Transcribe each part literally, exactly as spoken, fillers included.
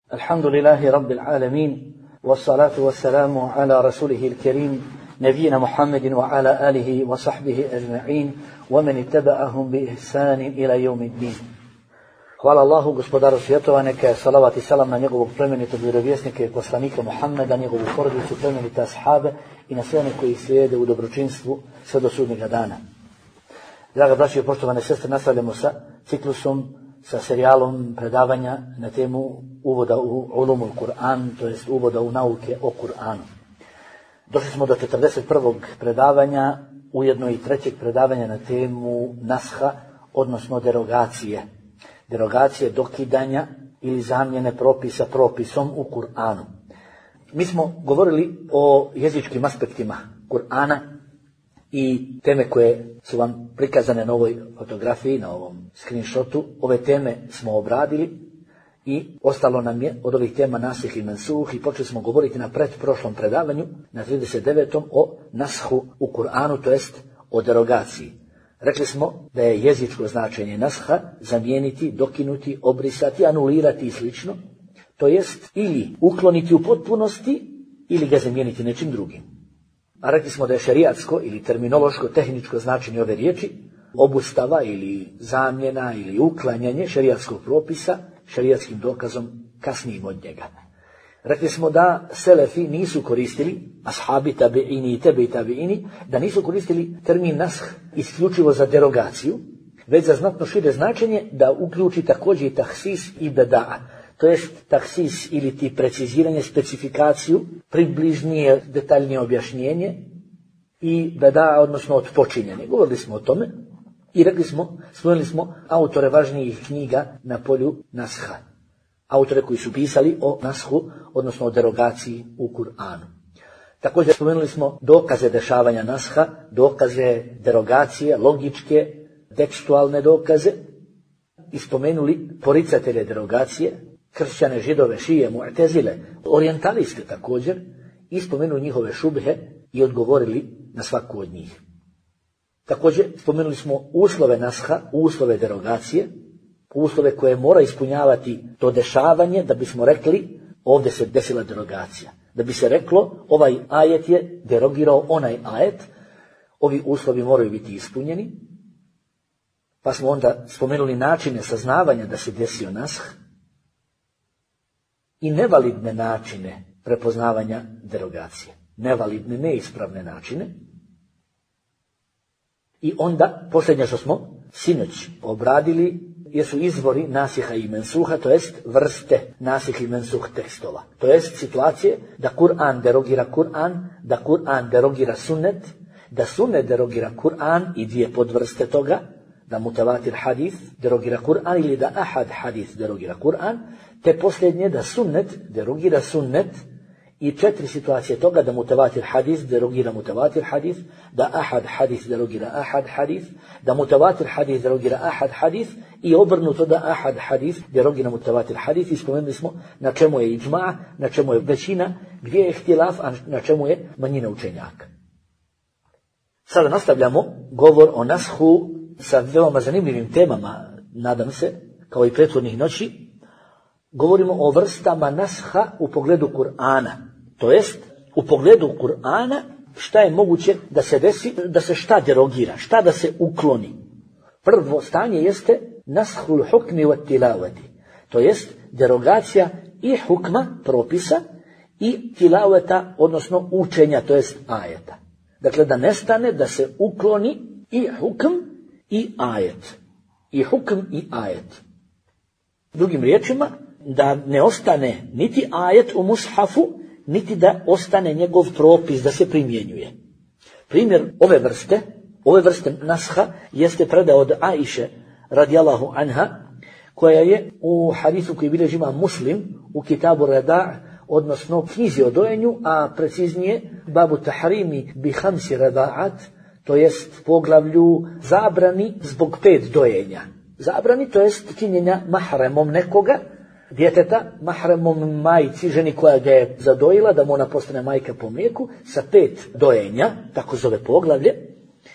الحمد لله رب العالمين والصلاة والسلام على رسوله الكريم نبينا محمد وعلى آله وصحبه أجمعين ومن اتبعهم بإحسان إلى يوم الدين. Hvala Allahu, gospodaru svjetova, neka je salavat i salam na njegovog plemenitog vjerovjesnika i poslanika Muhammeda, njegovu porodicu, plemenite ashabe i na sve one koji slijede u dobročinstvu sve do sudnjega dana. Draga braćo i poštovane sestre, nastavljamo sa ciklusom, sa serijalom predavanja na temu uvoda u ulumul Kur'an, to jest uvoda u nauke o Kur'anu. Došli smo do četrdeset prvog predavanja, ujedno i trećeg predavanja na temu nasha, odnosno derogacije. Derogacije, dokidanja ili zamjene propisa propisom u Kur'anu. Mi smo govorili o jezičkim aspektima Kur'ana i teme koje su vam prikazane na ovoj fotografiji, na ovom screenshotu. Ove teme smo obradili i ostalo nam je od ovih tema nasih i mensuh i počeli smo govoriti na pretprošlom predavanju, na trideset devetom o nashu u Kur'anu, to jest o derogaciji. Rekli smo da je jezičko značenje nasha zamijeniti, dokinuti, obrisati, anulirati i slično, to jest ili ukloniti u potpunosti ili ga zamijeniti nečim drugim. A rekli smo da je šerijatsko ili terminološko tehničko značenje ove riječi obustava ili zamjena ili uklanjanje šerijatskog propisa šerijatskim dokazom kasnijim od njega. Rekli smo da selefi nisu koristili, ashabi tabiini i tebe tabiini, da nisu koristili termin nash isključivo za derogaciju, već za znatno šire značenje da uključi također i tahsis i beda, to jest tahsis ili ti preciziranje, specifikaciju, približnije, detaljnije objašnjenje i beda, odnosno odpočinjanje. Govorili smo o tome i rekli smo, spomenuli smo autore važnijih knjiga na polju nasha. Autore koji su pisali o nashu, odnosno o derogaciji u Kur'anu. Također spomenuli smo dokaze dešavanja nasha, dokaze derogacije, logičke, tekstualne dokaze i spomenuli poricatelje derogacije, kršćane, židove, šije, mu'tezile, orijentaliste također, i spomenuli njihove šubhe i odgovorili na svaku od njih. Također spomenuli smo uslove nasha, uslove derogacije, uslove koje mora ispunjavati to dešavanje da bismo rekli ovdje se desila derogacija. Da bi se reklo ovaj ajet je derogirao onaj ajet, ovi uslovi moraju biti ispunjeni. Pa smo onda spomenuli načine saznavanja da se desio nash i nevalidne načine prepoznavanja derogacije. Nevalidne, neispravne načine. I onda, posljednje što smo sinoć obradili, jesu izvori nasiha i mensuha, to jest vrste nasih i mensuh tekstova. To jest situacije da Kur'an derogira Kur'an, da Kur'an derogira sunnet, da sunnet derogira Kur'an i dvije podvrste toga, da mutavatir hadith derogira Kur'an ili da ahad hadith derogira Kur'an, te posljednje da sunnet derogira sunnet i četiri situacije toga da mutavatir hadith derogira mutavatir hadith, da ahad hadith derogira ahad hadith, da mutavatir hadith derogira ahad hadith i obrnuto da ahad hadith derogira mutavatir hadith. I spomenuli smo na čemu je iđma, na čemu je većina, gdje je ihtilaf, a na čemu je manjina učenjaka. Sada nastavljamo govor o nashu sa veoma zanimljivim temama, nadam se, kao i prethodnih noći. Govorimo o vrstama nasha u pogledu Kur'ana. To jest, u pogledu Kur'ana šta je moguće da se desi, da se šta derogira, šta da se ukloni. Prvo stanje jeste nashul hukmi wa tilavati. To jest derogacija i hukma, propisa, i tilavata, odnosno učenja, to jest ajeta. Dakle, da nestane, da se ukloni i hukm i ajet. I hukm i ajet. Drugim riječima, da ne ostane niti ajet u mushafu, niti da ostane njegov propis da se primjenjuje. Primjer ove vrste, ove vrste nasha jeste predao od Aiše radijallahu anha, koja je u hadisu koji bilježi ima Muslim u kitabu Rada', odnosno knjizi o dojenju, a preciznije babu tahrimi bi hamsi rada'at, to jest poglavlju zabrani zbog pet dojenja. Zabrani, to jest činjenja mahremom nekoga, djeteta, mahremom majci, ženi koja ga je zadojila, da mu ona postane majka po mlijeku, sa pet dojenja, tako zove poglavlje,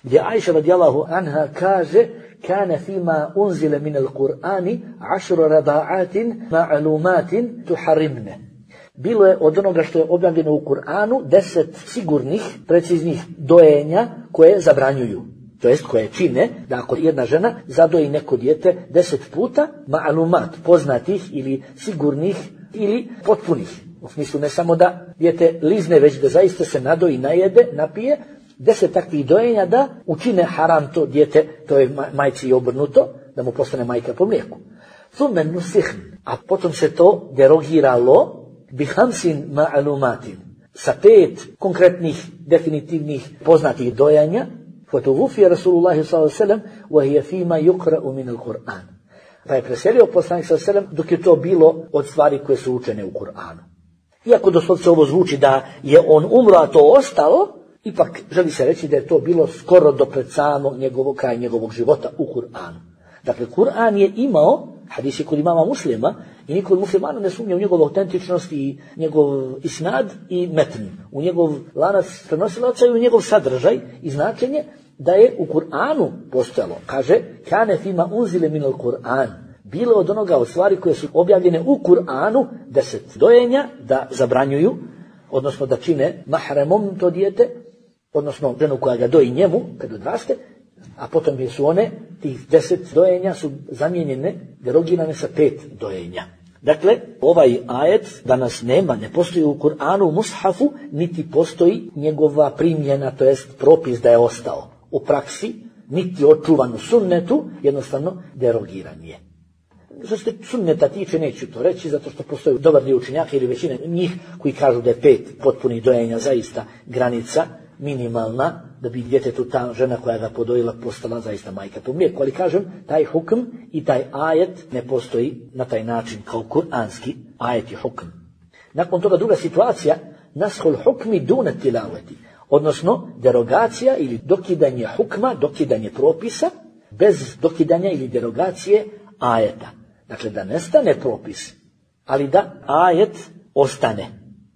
gdje Ajša radijallahu anha kaže kana fima unzile min al-Qur'ani ašru rada'atin ma'lumatin tuharimne. Bilo je od onoga što je objavljeno u Kur'anu deset sigurnih, preciznih dojenja koje zabranjuju. To jest koje čine da ako jedna žena zadoji neko dijete deset puta, ma'lumat, poznatih ili sigurnih ili potpunih. U smislu ne samo da dijete lizne, već da zaista se nadoji, najede, napije, deset takvih dojenja da učine haram to dijete, to je majci obrnuto, da mu postane majka po mlijeku. Thumme nusihn, a potom se to derogiralo bi hamsin ma'lumatin, sa pet konkretnih, definitivnih, poznatih dojenja, fotovufi Rasulullahi sallallahu alejhi ve sellem wa hiya fima yuqra'u min al-Qur'an. Pa je preselio poslanik sallallahu alejhi ve sellem dok je to bilo od stvari koje su učene u Kur'anu. Iako doslovce ovo zvuči da je on umro, a to ostalo, ipak želi se reći da je to bilo skoro do pred samog njegovog kraja njegovog života u Kur'anu. Dakle, Kur'an je imao, hadis je kod imama Muslima, i niko od muslimana ne sumnja u njegovu autentičnost i njegov isnad i metn, u njegov lanac prenosilaca i u njegov sadržaj i značenje, da je u Kur'anu postojalo. Kaže, kane fima unzile minal Kur'an. Bilo od onoga od stvari koje su objavljene u Kur'anu deset dojenja da zabranjuju, odnosno da čine mahremom to dijete, odnosno ženu koja ga doji njemu kad odraste, a potom su one, tih deset dojenja su zamijenjene, derogirane sa pet dojenja. Dakle, ovaj ajet danas nema, ne postoji u Kur'anu, u mushafu, niti postoji njegova primjena, to jest propis da je ostao u praksi, niti očuvan u sunnetu, jednostavno derogiran je. Što se sunneta tiče, neću to reći, zato što postoji dobar dio učenjaka ili većina njih koji kažu da je pet potpunih dojenja zaista granica minimalna, da bi djetetu ta žena koja ga podojila postala zaista majka po mlijeku. Ali kažem, taj hukm i taj ajet ne postoji na taj način kao kuranski ajet i hukm. Nakon toga druga situacija, nashul hukmi duna tilaveti, odnosno derogacija ili dokidanje hukma, dokidanje propisa, bez dokidanja ili derogacije ajeta. Dakle, da nestane propis, ali da ajet ostane.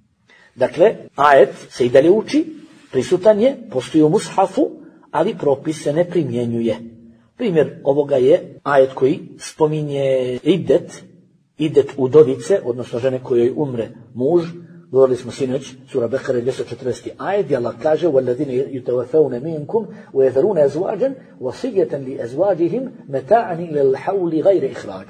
Dakle, ajet se i dalje uči, prisutan je, postoji u mushafu, ali propis se ne primjenjuje. Primjer ovoga je ajet koji spominje idet, idet udovice, odnosno žene kojoj umre muž. Govorili smo sinoć, sura Bekare dvjesto četrdeset ajet, gdje Allah kaže وَالَّذِينَ يُتَوَفَوْنَ مِنْكُمْ وَيَذَرُونَ أَزْوَاجًا وَصِيَّةً لِأَزْوَاجِهِمْ مَتَاعًا إِلَى الْحَوْلِ غَيْرِ إِخْرَاجٍ.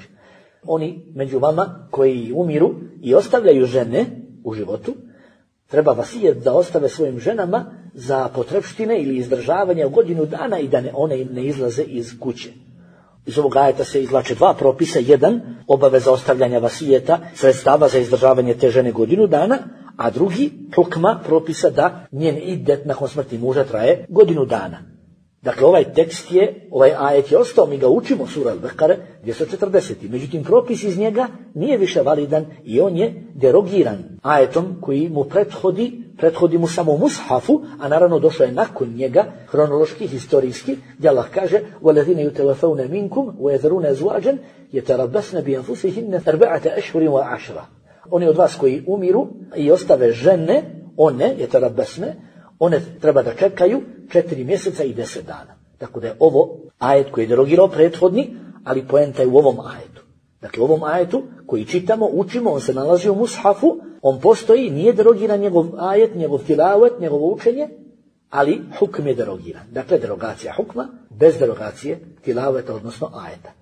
Oni među vama koji umiru i ostavljaju žene u životu, treba vasijet da ostave svojim ženama za potrebštine ili izdržavanje u godinu dana i da ne, one ne izlaze iz kuće. Iz ovog ajeta se izvlače dva propisa. Jedan, obaveza ostavljanja vasijeta, sredstava za izdržavanje te žene godinu dana, a drugi, hukma, propisa da njen idet nakon smrti muža traje godinu dana. Dakle, ovaj tekst je, ovaj ajet je ostao, mi ga učimo, sura Al-Bekare dvjesto četrdeset. Međutim, propis iz njega nije više validan i on je derogiran ajetom koji mu prethodi, prethodi mu samo u mushafu, a naravno došao je nakon njega, hronološki, historijski, gdje Allah kaže وَالَّذِينَ يُتَوَفَوْنَ مِنْكُمْ وَيَذَرُونَ أَزْوَاجًا يَتَرَبَّصْنَ بِأَنفُسِهِنَّ أَرْبَعَةَ أَشْهُرٍ وَعَشْرًا. Oni od vas koji umiru i ostave žene, one, يَتَرَبَّصْنَ, one treba da čekaju četiri mjeseca i deset dana. Tako da je ovo ajet koji je derogirao prethodni, ali poenta je u ovom ajetu. Dakle, u ovom ajetu koji čitamo, učimo, on se nalazi u mushafu, on postoji, nije derogiran njegov ajet, njegov tilavet, njegovo učenje, ali hukm je derogiran. Dakle, derogacija hukma bez derogacije tilaveta, odnosno ajeta.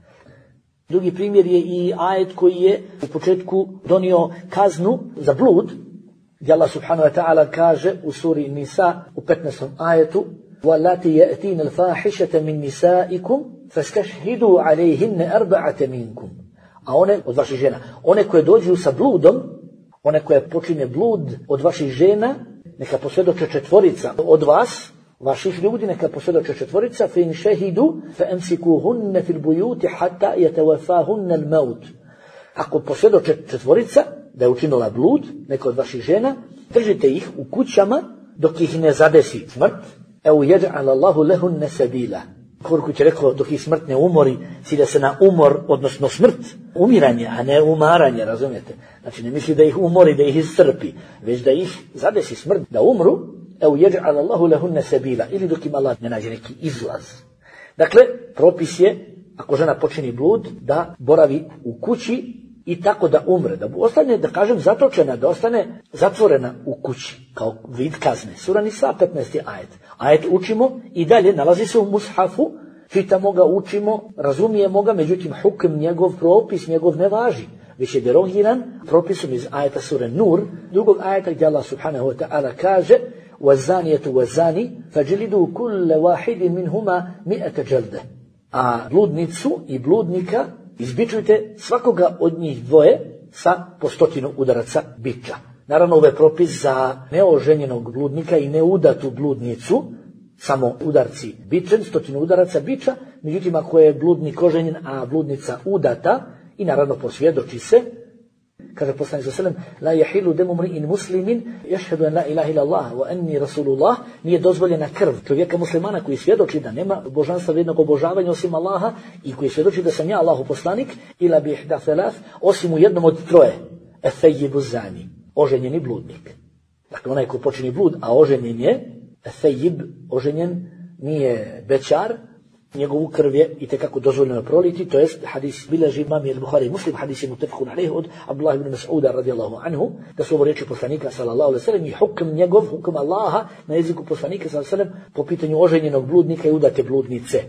Drugi primjer je i ajet koji je u početku donio kaznu za blud, gdje Allah subhanahu wa ta'ala kaže u suri Nisa u petnaestom ajetu وَلَاتِ يَأْتِينَ الْفَاحِشَةَ مِنْ نِسَائِكُمْ فَاسْتَشْهِدُوا عَلَيْهِنَّ أَرْبَعَةَ مِنْكُمْ. A one od vaših žena, one koje dođu sa bludom, one koje počine blud od vaših žena, neka posvjedoče četvorica od vas, vaših ljudi, neka posvjedoče četvorica, فَإِنْ شَهِدُوا فَأَمْسِكُوهُنَّ فِي الْبُيُوتِ حَتَّى يَتَوَفَّاهُنَّ الْمَوْتِ. Ako posvjedoče četvorica da je učinila blud, neka od vaših žena, držite ih u kućama dok ih ne zadesi smrt. Evo jeđa'al Allahu lehunne sebila. Koliko će rekao, dok ih smrt ne umori, cilja se na umor, odnosno smrt, umiranje, a ne umaranje, razumijete? Znači ne misli da ih umori, da ih iscrpi, već da ih zadesi smrt, da umru, evo jeđa'al Allahu lahunne sebila, ili dok im Allah ne nađe neki izlaz. Dakle, propis je, ako žena počini blud, da boravi u kući i tako da umre, da ostane, da kažem, zatočena, da ostane zatvorena u kući, kao vid kazne. Sura Nisa, petnaesti ajet. Ajet učimo i dalje, nalazi se u mushafu, čitamo ga, učimo, razumijemo ga, međutim, hukm, njegov propis, njegov ne važi, već je derogiran propisom iz ajeta sure Nur, drugog ajeta gdje Allah subhanahu wa ta'ala kaže وَالزَّانِيَةُ وَالزَّانِي فَجْلِدُوا كُلَّ وَاحِدٍ مِنْهُمَا مِئَةَ جَلْدَ. A bludnicu i bludnika izbičujte svakoga od njih dvoje sa po stotinu udaraca biča. Naravno, ovo je propis za neoženjenog bludnika i neudatu bludnicu, samo udarci bičem, stotinu udaraca biča, međutim ako je bludnik oženjen, a bludnica udata, i naravno posvjedoči se, kaže poslanik sallallahu alejhi ve sellem, la yahilu damu mri'in muslimin yashhadu an la ilaha illa Allah wa anni rasulullah, nije dozvoljena krv čovjeka muslimana koji svjedoči da nema božanstva vrijednog obožavanja osim Allaha i koji svjedoči da sam ja Allahu poslanik, ila bi ihda thalath, osim u jednom od troje, athayyibu zani, oženjeni bludnik. Dakle, onaj ko počini blud, a oženjen je, athayib, oženjen, nije bećar, njegovu krv je itekako dozvoljeno proliti, to jest hadis bilježi imam al-Buhari i Muslim, hadis je mutafakun alejhi od Abdullah ibn Mas'uda radijallahu anhu, da su ovo riječi poslanika sallallahu alejhi ve sellem i hukm njegov, hukm Allaha na jeziku poslanika sallallahu alejhi ve sellem po pitanju oženjenog bludnika i udate bludnice.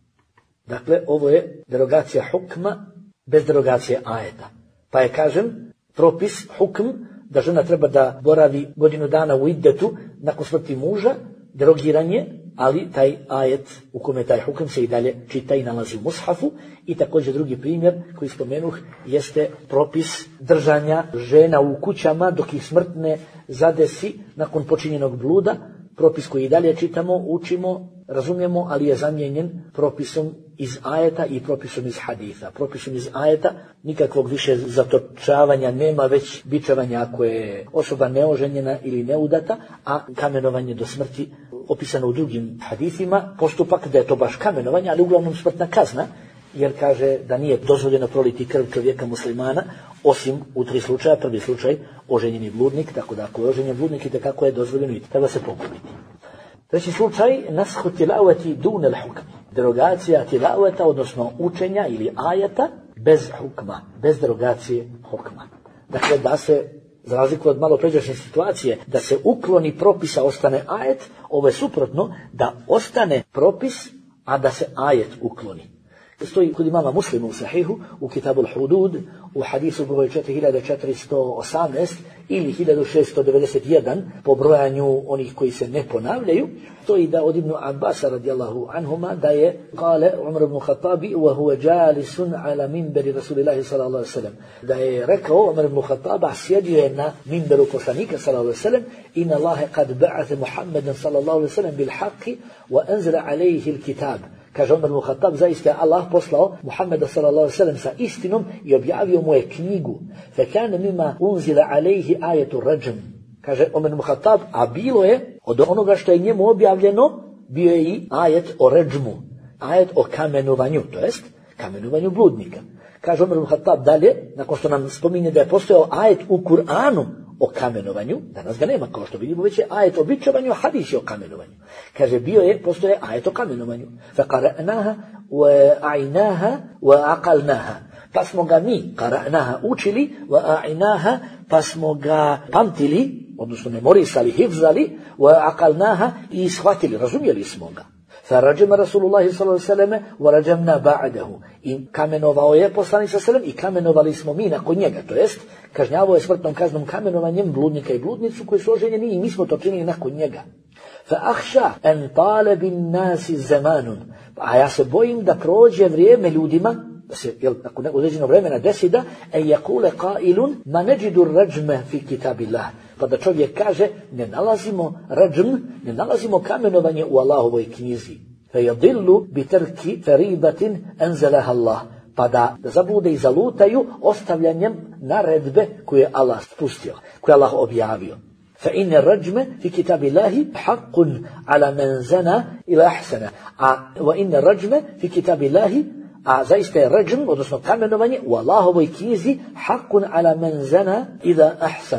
Dakle, ovo je derogacija hukma bez derogacije ajeta. Pa je, kažem, propis, hukm, da žena treba da boravi godinu dana u iddetu nakon smrti muža, derogiran je, ali taj ajet u kome taj hukm se i dalje čita i nalazi u mushafu. I također drugi primjer koji spomenuh jeste propis držanja žena u kućama dok ih smrt ne zadesi nakon počinjenog bluda, propis koji i dalje čitamo, učimo, razumijemo, ali je zamijenjen propisom iz ajeta i propisom iz haditha. Propisom iz ajeta nikakvog više zatočavanja nema, već bičevanja ako je osoba neoženjena ili neudata, a kamenovanje do smrti opisano u drugim hadithima, postupak da je to baš kamenovanje, ali uglavnom smrtna kazna, jer kaže da nije dozvoljeno proliti krv čovjeka muslimana, osim u tri slučaja. Prvi slučaj, oženjeni bludnik, tako da ako je oženjen bludnik i tako je dozvoljeno i treba se pogubiti. Treći slučaj, nashu tilavati dunel hukmi, derogacija tilavata, odnosno učenja ili ajeta bez hukma, bez derogacije hukma. Dakle, da se, za razliku od malo pređašnje situacije, da se ukloni propisa, ostane ajet, ovo je suprotno, da ostane propis, a da se ajet ukloni. Stoji kod imama Muslima u Sahihu, u Kitabu al-Hudud, u hadisu broj četiri hiljade četiristo osamnaest ili hiljadu šesto devedeset jedan, po brojanju onih koji se ne ponavljaju, stoji da od Ibn Abbasa radijallahu anhuma da je kale Umar ibn Khattabi wa huwa jalisun ala minberi Rasulillahi sallallahu alaihi sallam, da je rekao Umar ibn Khattaba, sjedio je na minberu poslanika sallallahu alaihi sallam, in Allahe kad ba'ate Muhammedan sallallahu alaihi sallam bil haqqi wa anzala alaihi il kitab. Kaže Umar ibn Khattab, zaista je Allah poslao Muhammeda sallallahu alejhi ve sellem sa istinom i objavio mu je knjigu. Fa kana mimma unzila alayhi ayatu rajm. Kaže Umar ibn Khattab, a bilo je od onoga što je njemu objavljeno, bio je i ajet o rajmu, ajet o kamenovanju, to jest kamenovanju bludnika. Kaže Umar ibn Khattab dalje, nakon što nam spominje da je postojao ajet u Kur'anu o kamenovanju, danas ga nema, kao što vidimo, već je ajet o bičovanju, a hadis je o kamenovanju. Kaže, bio je, postoje ajet o kamenovanju. Fa qara'naha wa a'inaha wa aqalnaha. Pa smo ga mi, qara'naha, učili, wa a'inaha, pa smo ga pamtili, odnosno memorisali, hifzali, wa aqalnaha, i shvatili, razumjeli smo ga. Farajama Rasulullahi sallallahu alejhi ve selleme wa rajamna ba'dahu. I kamenovao je poslanik sallallahu alejhi ve sellem i kamenovali smo mi nakon njega, to jest kažnjavao je smrtnom kaznom kamenovanjem bludnika i bludnicu koji su oženjeni i mi smo to činili nakon njega. Fa akhsha an tala bin nas zamanun. A ja se bojim da prođe vrijeme ljudima, da se jel nakon određenog vremena desi da e yaqula qailun ma najidu ar-rajma fi kitabillah. Pa da čovjek kaže, ne nalazimo rajm, ne nalazimo kamenovanje u Allahovoj knjizi. Fa yadillu bi tarki faridatin anzalaha Allah. Pa da, da zabude i zalutaju ostavljanjem naredbe koju je Allah spustio, koju je Allah objavio. Fa inna rajma fi kitabillahi haqqun ala man zana ila ahsana. A wa inna rajma fi kitabillahi, a zaista je rajm, odnosno kamenovanje u Allahovoj knjizi, haqqun ala man zana ila ahsana.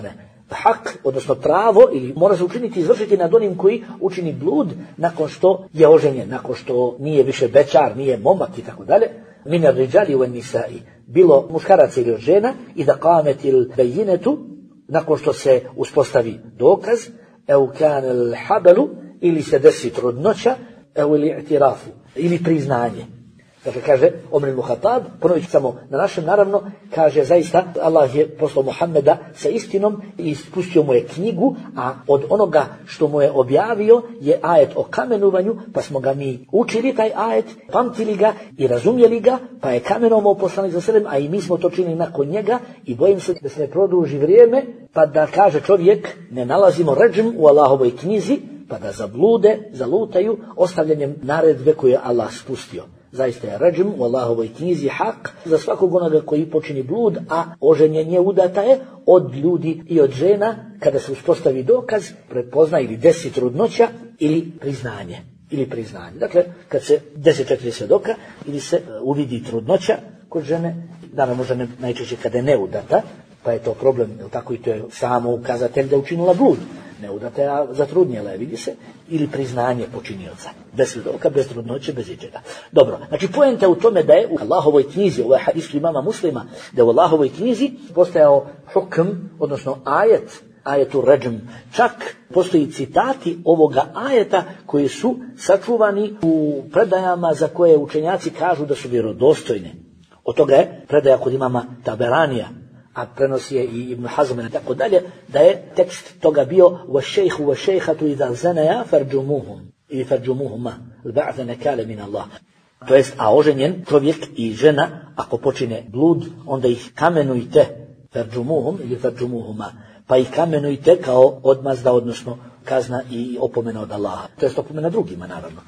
hak, odnosno pravo, ili mora se učiniti, izvršiti nad onim koji učini blud nakon što je oženjen, nakon što nije više bečar, nije momak i tako dalje. Minar riđali u nisai, bilo muškaraca ili žena, i da qametil bayinetu, nakon što se uspostavi dokaz, eu kanel habelu, ili se desi trudnoća, eu ili i'tirafu, ili priznanje. Dakle, kaže Omer ibn Khattab, ponovit ću samo na našem, naravno, kaže zaista Allah je poslao Muhammeda sa istinom i spustio mu je knjigu, a od onoga što mu je objavio je ajet o kamenovanju, pa smo ga mi učili taj ajet, pamtili ga i razumjeli ga, pa je kamenovao poslanik za selem, a i mi smo to činili nakon njega, i bojim se da se ne produži vrijeme, pa da kaže čovjek ne nalazimo ređm u Allahovoj knjizi, pa da zablude, zalutaju ostavljanjem naredbe koju je Allah spustio. Zaista je ređm u Allahovoj knjizi hak za svakog onoga koji počini blud, a oženjenje udata je od ljudi i od žena kada se uspostavi dokaz, prepozna ili desi trudnoća ili priznanje. Ili priznanje. Dakle, kad se desi četiri svjedoka ili se uvidi trudnoća kod žene, naravno žene najčešće kada je neudata, pa je to problem, jel tako, i to je samo ukazatelj da je učinila blud. Neudata je, a zatrudnjela je, vidi se, ili priznanje počinioca. Bez svjedoka, bez trudnoće, bez ičega. Dobro, znači poenta u tome da je u Allahovoj knjizi, ovo je hadis imama Muslima, da je u Allahovoj knjizi postojao hukm, odnosno ajet, ajetu ređm. Čak postoji citati ovoga ajeta koji su sačuvani u predajama za koje učenjaci kažu da su vjerodostojne. Od toga je predaja kod imama Taberanija, a prenosi je i Ibn Hazm i tako dalje, da je tekst toga bio وَشَيْخُ وَشَيْخَةُ إِذَا زَنَيَا فَرْجُمُوهُمْ ili فَرْجُمُوهُمَا الْبَعْثَ نَكَالَ مِنَ اللَّهِ. To jest, a oženjen čovjek i žena, ako počine blud, onda ih kamenujte, فَرْجُمُوهُمْ ili فَرْجُمُوهُمَا, pa ih kamenujte kao odmazda, odnosno kazna i opomena od Allaha. To jest opomena drugima, naravno.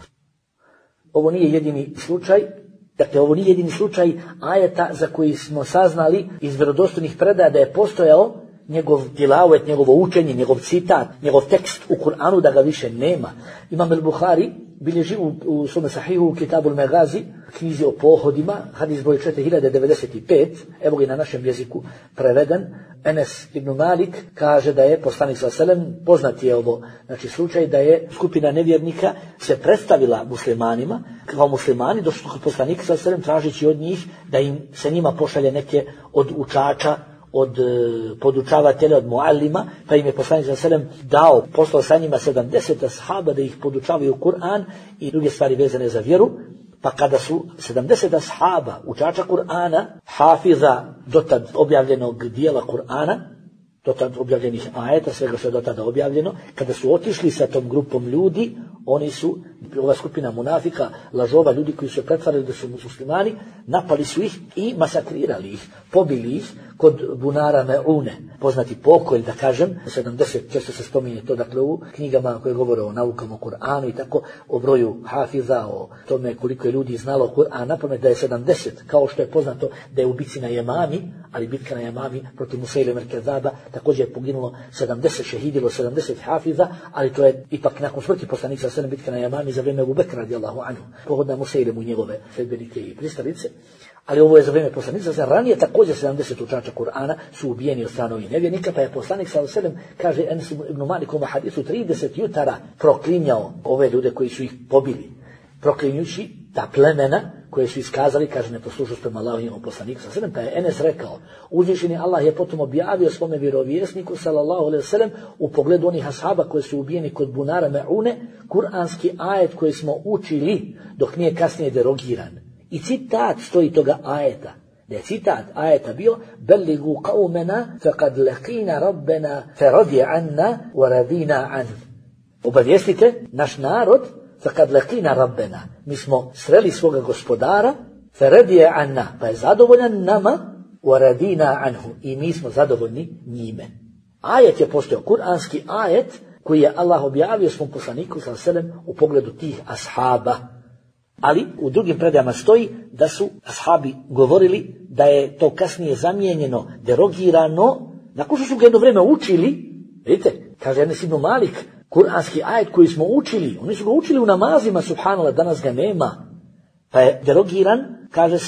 Ovo nije jedini slučaj. Dakle, ovo nije jedini slučaj ajeta za koji smo saznali iz vjerodostojnih predaja da je postojao njegov tilavet, njegovo učenje, njegov citat, njegov tekst u Kur'anu, da ga više nema. Imam al-Bukhari bilježi u, u svome sahihu u Kitabul Megazi, knjizi o pohodima, hadis broj četiri hiljade devedeset pet, evo ga i na našem jeziku preveden. Enes ibn Malik kaže da je poslanik sallallahu alejhi ve sellem, poznat je ovo, znači slučaj da je skupina nevjernika se predstavila muslimanima, kao muslimani, došli kod poslanika sallallahu alejhi ve sellem tražeći od njih da im se njima pošalje neke od učača, od e, podučavatelja, od muallima, pa im je poslanik sallallahu alejhi ve sellem dao, poslao sa njima sedamdeset ashaba da ih podučavaju Kur'an i druge stvari vezane za vjeru. Pa kada su sedamdeset ashaba, učača Kur'ana, hafiza dotad objavljenog dijela Kur'ana, dotad objavljenih ajeta, svega što je dotada objavljeno, kada su otišli sa tom grupom ljudi, oni su, ova skupina munafika, lažova, ljudi koji su pretvarali da su muslimani, napali su ih i masakrirali ih, pobili ih kod bunara Me'une, poznati pokolj, da kažem, sedamdeset, često se spominje to, dakle, u knjigama koje govore o naukama o Kur'anu i tako, o broju hafiza, o tome koliko je ljudi znalo Kur'an, napamet da je sedamdeset, kao što je poznato da je u bitci na Jemami, ali bitka na Jemami protiv Musaileme al-Kezaba, također je poginulo sedamdeset, šehidilo sedamdeset hafiza, ali to je ipak nakon smrti poslanika sallallahu alejhi ve sellem bitka na Jemami za vrijeme Abu Bekra radijallahu anhu, pohodna Musailemu njegove sledbenike i pristalice. Ali ovo je za vrijeme poslanika, za ranije također sedamdeset učača Kur'ana su ubijeni od strane ovih nevjernika, pa je poslanik sallallahu alejhi ve sellem, kaže Enes ibn Malik u hadisu, trideset jutara proklinjao ove ljude koji su ih pobili, proklinjući ta plemena koje su iskazali, kaže, neposlušnost prema Allahu i njegovom poslaniku sallallahu alejhi ve sellem, pa je Enes rekao, uzvišeni Allah je potom objavio svome vjerovjesniku sallallahu alejhi ve sellem u pogledu onih ashaba koji su ubijeni kod bunara Me'une, kuranski ajet koji smo učili dok nije kasnije derogiran. I citat stoji toga ajeta. Da je citat ajeta bio Belligu qawmena faqad laqina rabbena faradi anna wa radina an. Obavijestite naš narod faqad laqina rabbena. Mi smo sreli svoga gospodara faradi anna, pa je zadovoljan nama, wa radina anhu, i mi smo zadovoljni njime. Ajet je postojao, kuranski ajet koji je Allah objavio svom poslaniku sallallahu alejhi ve sellem u pogledu tih ashaba. Ali u drugim predajama stoji da su ashabi govorili da je to kasnije zamijenjeno, derogirano, nakon što su ga jedno vrijeme učili. Vidite, kaže Enes ibn Malik, kuranski ajet koji smo učili, oni su ga učili u namazima, subhanallah, danas ga nema. Pa je derogiran, kaže se,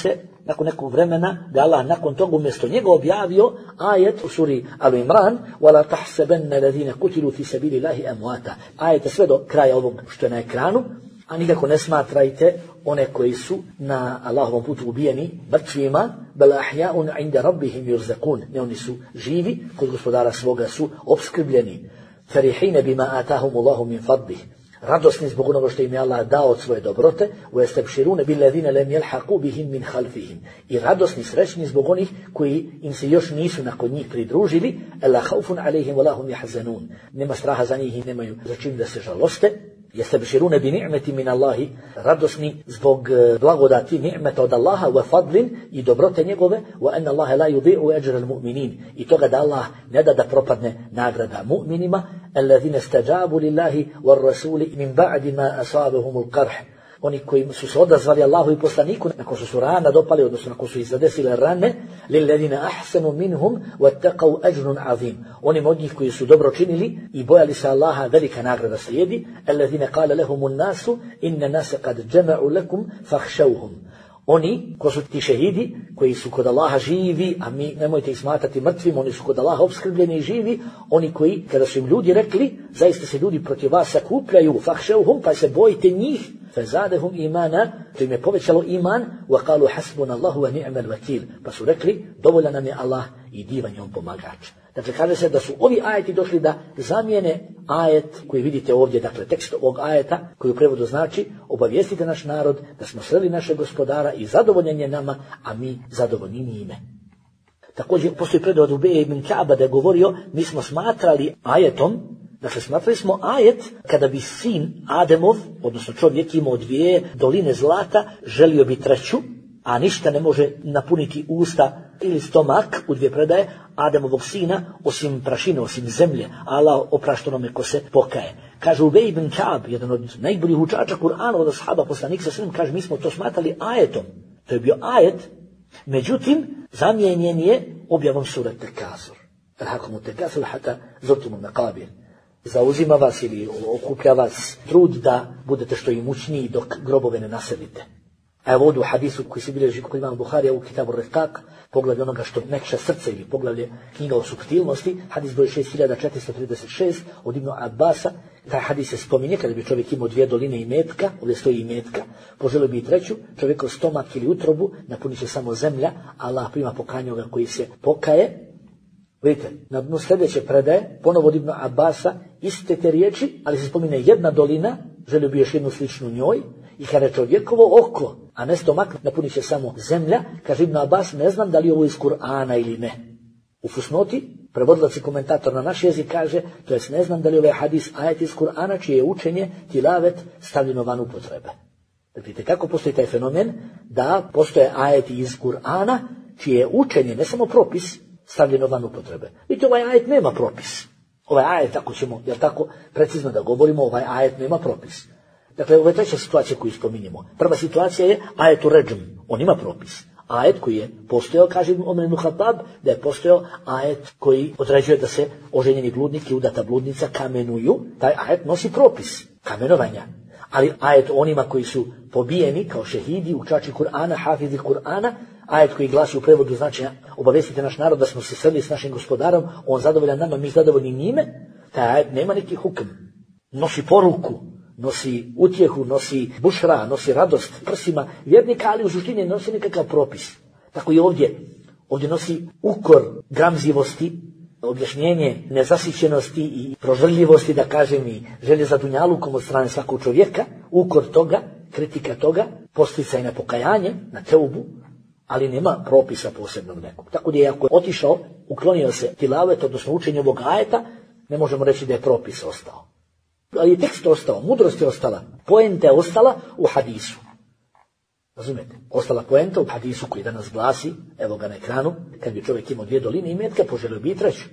nakon nekog vremena, da Allah nakon toga umjesto njega objavio ajet u suri Al-Imran وَلَا تَحْسَبَنَّ الَّذِينَ قُتِلُوا فِي سَبِيلِ اللَّهِ أَمْوَاتًا. Ajete sve do kraja ovog što je na ekranu, a nikako ne smatrajte one koji su na Allahovom putu ubijeni mrtvima, bel ahja'un 'inda rabbihim yurzaqun. Ne, oni su živi, kod gospodara svoga su opskrbljeni. Farihina bima atahum Allahu min fadlih. Radosni zbog onoga što im je Allah dao od svoje dobrote, وَيَسْتَبْشِرُونَ بِالَّذِينَ لَمْ يَلْحَقُوا بِهِمْ مِنْ خَلْفِهِمْ. I radosni, srećni zbog onih koji im se još nisu nakon njih pridružili, أَلَا خَوْفٌ عَلَيْهِمْ وَلَا هُمْ يَحْزَنُونَ. Nema straha za njih i nemaju za čim da se žaloste. يَسْتَبْشِرُونَ بِنِعْمَةٍ مِنَ اللَّهِ. Radosni zbog blagodati ni'meta od Allaha, وَفَضْلٍ i dobrote njegove, وَأَنَّ اللَّهَ لَا يُضِيعُ أَجْرَ الْمُؤْمِنِينَ. I toga da Allah ne da da propadne nagrada mu'minima, الَّذِينَ اسْتَجَابُوا لِلَّهِ وَالرَّسُولِ مِنْ بَعْدِ مَا أَصَابَهُمُ الْقَرْحِ. Oni koji su se odazvali Allahu i poslaniku nakon što su rana dopali, odnosno nakon što su ih zadesile rane, لِلَّذِينَ أَحْسَنُوا مِنْهُمْ وَاتَّقَوْا أَجْرٌ عَظِيمٌ. Oni od njih koji su dobro činili i bojali se Allaha, velika nagrada slijedi. الَّذِينَ قَالَ لَهُمُ النَّاسُ إِنَّ النَّاسَ قَدْ جَمَعُوا لَكُمْ فَاخْشَوْهُمْ. Oni, ko su ti šehidi, koji su kod Allaha živi, a mi nemojte ih smatrati mrtvim, oni su kod Allaha opskrbljeni i živi, oni koji, kada su im ljudi rekli, zaista se ljudi protiv vas sakupljaju, fahšeuhum, pa se bojite njih, fazadehum imana, to im je povećalo iman, wa qalu hasbunallahu wa ni'mal wakil, pa su rekli, dovoljan nam je Allah i divan je on pomagač. Dakle, kaže se da su ovi ajeti došli da zamijene ajet koji vidite ovdje, dakle, tekst ovog ajeta, koji u prevodu znači, obavijestite naš narod da smo sreli našeg gospodara i zadovoljen je nama, a mi zadovoljni njime. Također, postoji predao od Ubeja ibn Ka'ba da je govorio, mi smo smatrali ajetom, dakle, smatrali smo ajet kada bi sin Ademov, odnosno čovjek imao dvije doline zlata, želio bi treću, a ništa ne može napuniti usta ili stomak u dvije predaje Ademovog sina, osim prašine, osim zemlje. Allah oprašta onome ko se pokaje. Kaže Ubej ibn Ka'b, jedan od najboljih učača Kur'ana od ashaba, poslanik sa svim, kaže, mi smo to smatrali ajetom. To je bio ajet, međutim, zamijenjen je objavom sure Tekasur. Elhakumu tekasur hata zurtumu maqabir. Zauzima vas ili okuplja vas trud da budete što imućniji dok grobove ne naselite. A evo ovdje u hadisu koji se bilježi kod imama Buharija u Kitabu Rekak, poglavlje onoga što mekša srce ili poglavlje knjiga o suptilnosti, hadis broj šest hiljada četiristo trideset šest od Ibnu Abbasa. Taj hadis se spominje kada bi čovjek imao dvije doline imetka, ovdje stoji imetka, poželio bi i treću, čovjekov stomak ili utrobu napunit će samo zemlja, Allah prima pokajanje onoga koji se pokaje. Vidite, na dnu sljedeće predaje, ponovo od Ibnu Abbasa, iste te riječi, ali se spominje jedna dolina, želio bi još jednu sličnu njoj, i kada čovjekovo oko, a ne stomak, napunit će samo zemlja, kaže Ibn Abbas, ne znam da li je ovo iz Kur'ana ili ne. U fusnoti, prevodilac i komentator na naš jezik kaže, to jest ne znam da li je ovaj hadis ajet iz Kur'ana, čije je učenje, tilavet, stavljeno van upotrebe. Dakle, vidite kako postoji taj fenomen, da postoje ajeti iz Kur'ana, čije je učenje, ne samo propis, stavljeno van upotrebe. Vidite, ovaj ajet nema propis. Ovaj ajet, tako ćemo, jer tako precizno da govorimo, ovaj ajet nema propis. Dakle, ovo je treća situacija koju spominjemo. Prva situacija je ajetu ređm, on ima propis. Ajet koji je postojao, kaže Omer ibn Khattab, da je postojao ajet koji određuje da se oženjeni bludnik i udata bludnica kamenuju. Taj ajet nosi propis kamenovanja. Ali ajet onima koji su pobijeni kao šehidi, učači Kur'ana, hafizi Kur'ana, ajet koji glasi u prevodu znači obavestite naš narod da smo se sreli s našim gospodarom, on zadovoljan nama, mi zadovoljni njime, taj ajet nema neki hukm. Nosi poruku, nosi utjehu, nosi bušra, nosi radost prsima vjernika, ali u suštini nosi nekakav propis. Tako i ovdje. Ovdje nosi ukor gramzivosti, objašnjenje nezasićenosti i prožrljivosti, da kažem, i želje za dunjalukom od strane svakog čovjeka, ukor toga, kritika toga, posticaj na pokajanje, na teubu, ali nema propisa posebnog nekog. Tako da je ako je otišao, uklonio se tilavet, odnosno učenje ovog ajeta, ne možemo reći da je propis ostao. Ali je tekst ostao, mudrost je ostala, poenta je ostala u hadisu. Razumijete? Ostala poenta u hadisu koji danas glasi, evo ga na ekranu, kad bi čovjek imao dvije doline imetka, poželio bi i treću.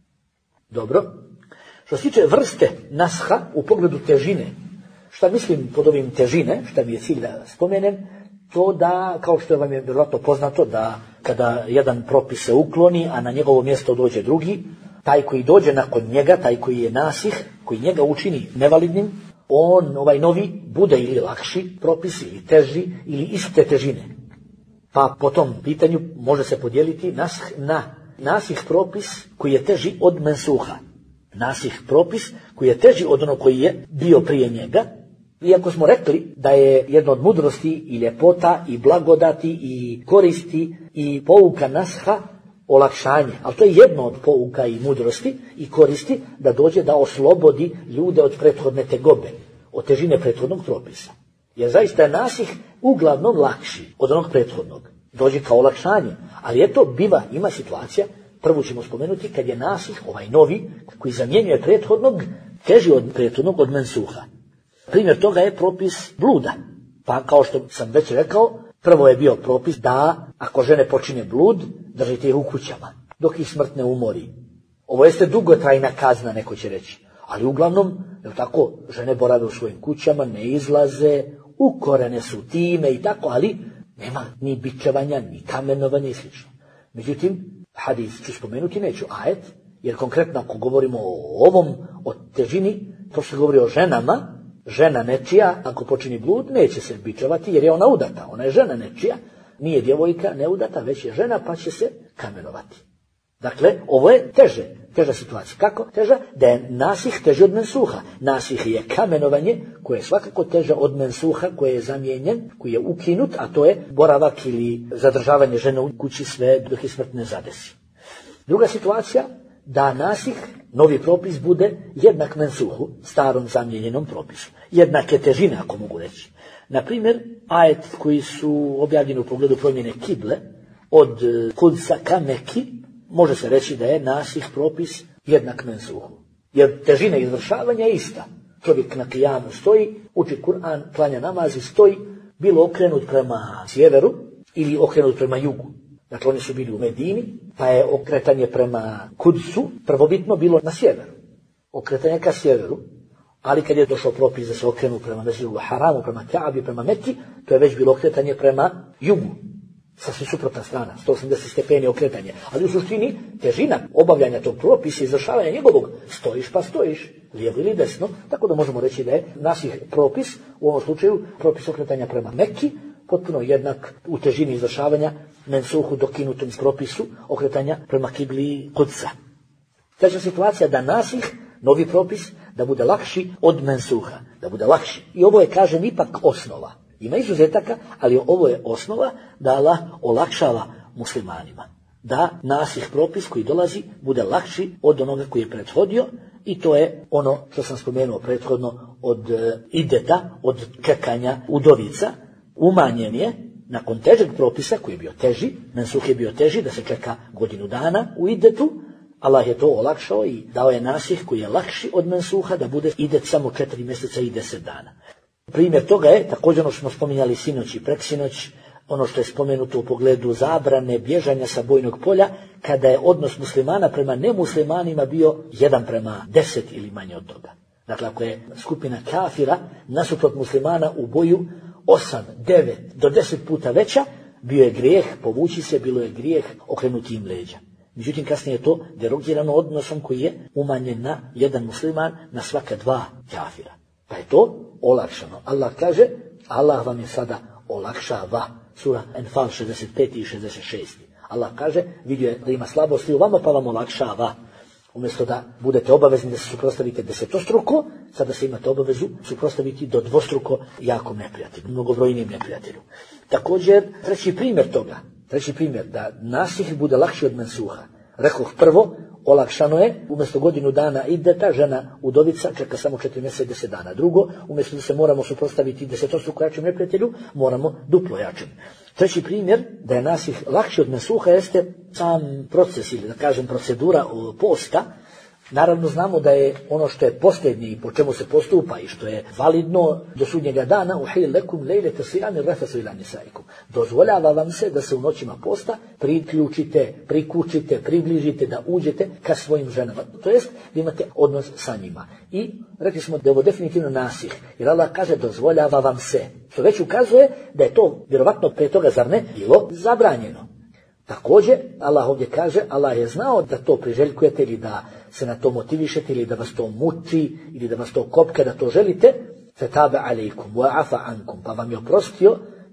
Dobro. Što se tiče vrste nasha u pogledu težine, šta mislim pod ovim težine, šta mi je cilj da spomenem, to da, kao što vam je vjerojatno poznato, da kada jedan propis se ukloni, a na njegovo mjesto dođe drugi, taj koji dođe nakon njega, taj koji je nasih, koji njega učini nevalidnim, on, ovaj novi, bude ili lakši propis, ili teži, ili iste težine. Pa po tom pitanju može se podijeliti nasih na nasih propis koji je teži od mensuha. Nasih propis koji je teži od onog koji je bio prije njega. Iako smo rekli da je jedno od mudrosti i ljepota i blagodati i koristi i pouka nasha olakšanje. Ali to je jedno od pouka i mudrosti i koristi da dođe da oslobodi ljude od prethodne tegobe, od težine prethodnog propisa. Jer zaista je nasih uglavnom lakši od onog prethodnog. Dođe kao olakšanje. Ali eto, biva, ima situacija, prvu ćemo spomenuti, kad je nasih, ovaj novi, koji zamjenjuje prethodnog, teži od prethodnog, od mensuha. Primjer toga je propis bluda. Pa kao što sam već rekao, prvo je bio propis da ako žene počine blud, držite ih u kućama, dok ih smrt ne umori. Ovo jeste dugotrajna kazna, neko će reći. Ali uglavnom, je tako, žene borave u svojim kućama, ne izlaze, ukorene su time i tako, ali nema ni bičevanja, ni kamenovanja i sl. Međutim, hadis ću spomenuti, neću ajet, jer konkretno ako govorimo o ovom, o težini, to se govori o ženama. Žena nečija, ako počini blud, neće se bičevati jer je ona udata. Ona je žena nečija, nije djevojka neudata, već je žena, pa će se kamenovati. Dakle, ovo je teže, teža situacija. Kako? Teža da je nasih teže od mensuha. Nasih je kamenovanje koje je svakako teže od mensuha, koje je zamijenjen, koji je ukinut, a to je boravak ili zadržavanje žene u kući sve dok je smrt ne zadesi. Druga situacija, da nasih, novi propis, bude jednak mensuhu, starom zamijenjenom propisu. Jednake težine, ako mogu reći. Naprimjer, ajet koji su objavljeni u pogledu promjene kible, od Kudsa ka Meki, može se reći da je nasih propis jednak mensuhu. Jer težina izvršavanja je ista. Čovjek na kijamu stoji, uči Kur'an, klanja namaz i stoji, bilo okrenut prema sjeveru ili okrenut prema jugu. Dakle, oni su bili u Medini, pa je okretanje prema Kudsu prvobitno bilo na sjeveru. Okretanje ka sjeveru, ali kad je došao propis da se okrenu prema Mesdžidu Haramu, prema Kaabi, prema Meki, to je već bilo okretanje prema jugu. Sasvim suprotna strana, sto osamdeset stepeni okretanje. Ali u suštini težina obavljanja tog propisa, izvršavanja njegovog, stojiš pa stojiš, lijevo ili desno, tako da možemo reći da je nasih propis, u ovom slučaju propis okretanja prema Meki, potpuno jednak u težini izvršavanja mensuhu dokinutom propisu okretanja prema kibli Kudsa. Treća situacija da nasih, novi propis, da bude lakši od mensuha, da bude lakši. I ovo je, kažem, ipak osnova. Ima izuzetaka, ali ovo je osnova da Allah olakšava muslimanima. Da nasih propis koji dolazi bude lakši od onoga koji je prethodio i to je ono što sam spomenuo prethodno od ideta, od čekanja udovica. Umanjen je nakon težeg propisa koji je bio teži, mensuh je bio teži da se čeka godinu dana u idetu. Allah je to olakšao i dao je nasih koji je lakši od mensuha da bude idet samo četiri mjeseca i deset dana. Primjer toga je također ono što smo spominjali sinoć i preksinoć, ono što je spomenuto u pogledu zabrane bježanja sa bojnog polja, kada je odnos muslimana prema nemuslimanima bio jedan prema deset ili manje od toga. Dakle, ako je skupina kafira nasuprot muslimana u boju osam, devet do deset puta veća, bio je grijeh povući se, bilo je grijeh okrenuti im leđa. Međutim, kasnije je to derogirano odnosom koji je umanjen na jedan musliman na svaka dva kafira. Pa je to olakšano. Allah kaže, Allah vam je sada olakšava. Sura Enfal šezdeset pet i šezdeset šest. Allah kaže, vidio je da ima slabosti u vama, pa vam olakšava. Umjesto da budete obavezni da se suprotstavite desetostruko, sada se imate obavezu suprotstaviti do dvostruko jakom neprijatelju, mnogobrojnim neprijatelju. Također, treći primjer toga, treći primjer, da nasih bude lakši od mensuha. Rekoh prvo, olakšano je, umjesto godinu dana ideta, žena udovica čeka samo četiri mjeseca i deset dana. Drugo, umjesto da se moramo suprotstaviti desetostruko jačem neprijatelju, moramo duplo jačem. Treći primjer, da je nasih lakši od mensuha, jeste sam proces ili da kažem procedura posta. Naravno znamo da je ono što je posljednje i po čemu se postupa i što je validno do sudnjega dana, uhil lekum lejlete sijami refasu ila nisaikum. Dozvoljava vam se da se u noćima posta priključite, prikučite, približite, da uđete ka svojim ženama. To jest da imate odnos sa njima. I rekli smo da je ovo definitivno nasih, jer Allah kaže dozvoljava vam se. Što već ukazuje da je to vjerovatno pre toga, zar ne, bilo zabranjeno. Također, Allah ovdje kaže, Allah je znao da to priželjkujete ili da se na to motivišete ili da vas to muči ili da vas to kopka, da to želite, fetabe alejkum wa afa ankum, pa vam je oprostio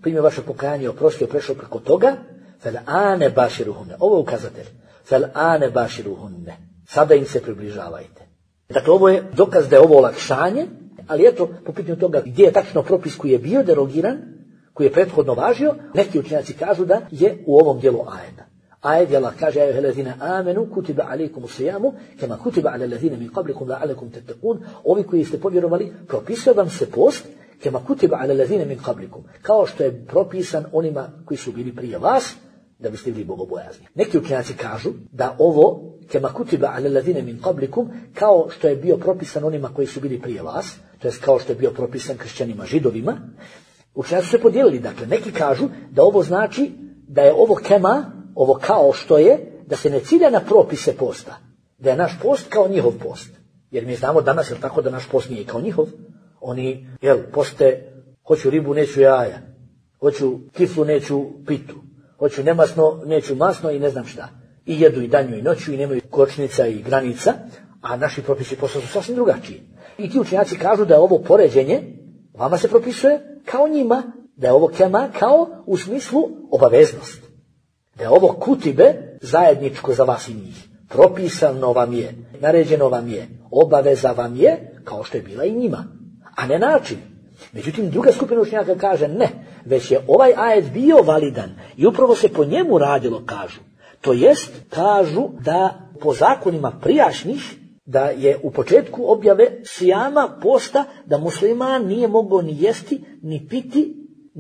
primio vaše pokajanje, oprostio, prešao preko toga, fel ane baširuhunne. Ovo je ukazatelj. Fel ane baširuhunne. Sada im se približavajte. Dakle, ovo je dokaz da je ovo olakšanje, ali eto, po pitanju toga gdje je tačno propis koji je bio derogiran, koji je prethodno važio, neki učenjaci kažu da je u ovom dijelu ajeta. Ajet je Allah kaže, ja helazina amenu, kutiba alaikum usijamu, kema kutiba ala lazina min qablikum la'alakum tattaqun. Ovi koji ste povjerovali, propisao vam se post, kema kutiba ala lazina min qablikum. Kao što je propisan onima koji su bili prije vas, da biste bili bogobojazni. Neki učenjaci kažu da ovo, kema kutiba ala lazina min qablikum, kao što je bio propisan onima koji su bili prije vas, to jest kao što je bio propisan kršćanima, židovima, učenjaci su se podijelili. Dakle, neki kažu da ovo znači da je ovo kema, ovo kao što je, da se ne cilja na propise posta, da je naš post kao njihov post. Jer mi znamo danas, jel tako, da naš post nije kao njihov. Oni, jel, poste, hoću ribu, neću jaja, hoću kiflu, neću pitu, hoću nemasno, neću masno i ne znam šta. I jedu i danju i noću i nemaju kočnica i granica, a naši propisi posta su sasvim drugačiji. I ti učenjaci kažu da je ovo poređenje, vama se propisuje kao njima, da je ovo kema kao u smislu obaveznost. Da je ovo kutibe zajedničko za vas i njih. Propisano vam je, naređeno vam je, obaveza vam je, kao što je bila i njima. A ne način. Međutim, druga skupina učenjaka kaže ne, već je ovaj ajet bio validan i upravo se po njemu radilo, kažu. To jest, kažu da po zakonima prijašnjih, da je u početku objave sijama posta, da musliman nije mogao ni jesti, ni piti,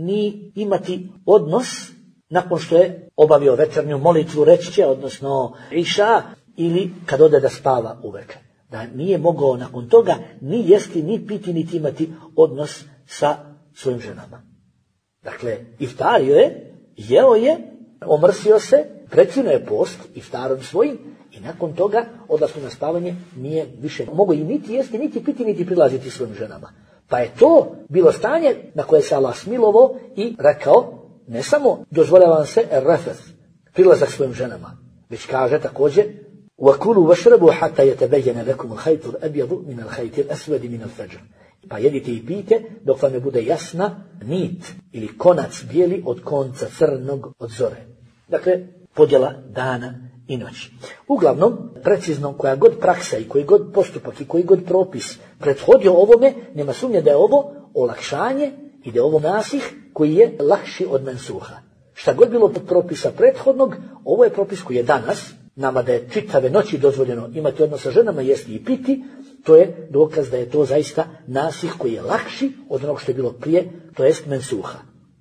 ni imati odnos nakon što je obavio večernju molitvu, reći će, odnosno iša, ili kad ode da spava uvečer. Da nije mogao nakon toga ni jesti, ni piti, niti imati odnos sa svojim ženama. Dakle, iftario je, jeo je, omrsio se, prekinuo je post iftarom svojim i nakon toga, odlaskom na spavanje, nije više mogao i niti jesti, niti piti, niti prilaziti svojim ženama. Pa je to bilo stanje na koje se Allah smilovao i rekao, ne samo dozvoljavam se rafeth, prilazak svojim ženama, već kaže također وَكُلُوا وَشْرَبُوا حَتَّى يَتَبَيَّنَ لَكُمُ الْخَيْطُ الْأَبْيَضُ مِنَ الْخَيْطِ الْأَسْوَدِ مِنَ الْفَجْرِ. Pa jedite i pijte dok vam ne bude jasna nit ili konac bijeli od konca crnog od zore. Dakle, podjela dana i noći. Uglavnom, precizno, koja god praksa i koji god postupak i koji god propis prethodio ovome, nema sumnje da je ovo olakšanje i da je ovo nasih koji je lakši od mensuha. Šta god bilo od propisa prethodnog, ovo je propis koji je danas, nama da je čitave noći dozvoljeno imati odnos sa ženama, jesti i piti, to je dokaz da je to zaista nasih koji je lakši od onog što je bilo prije, to jest mensuha.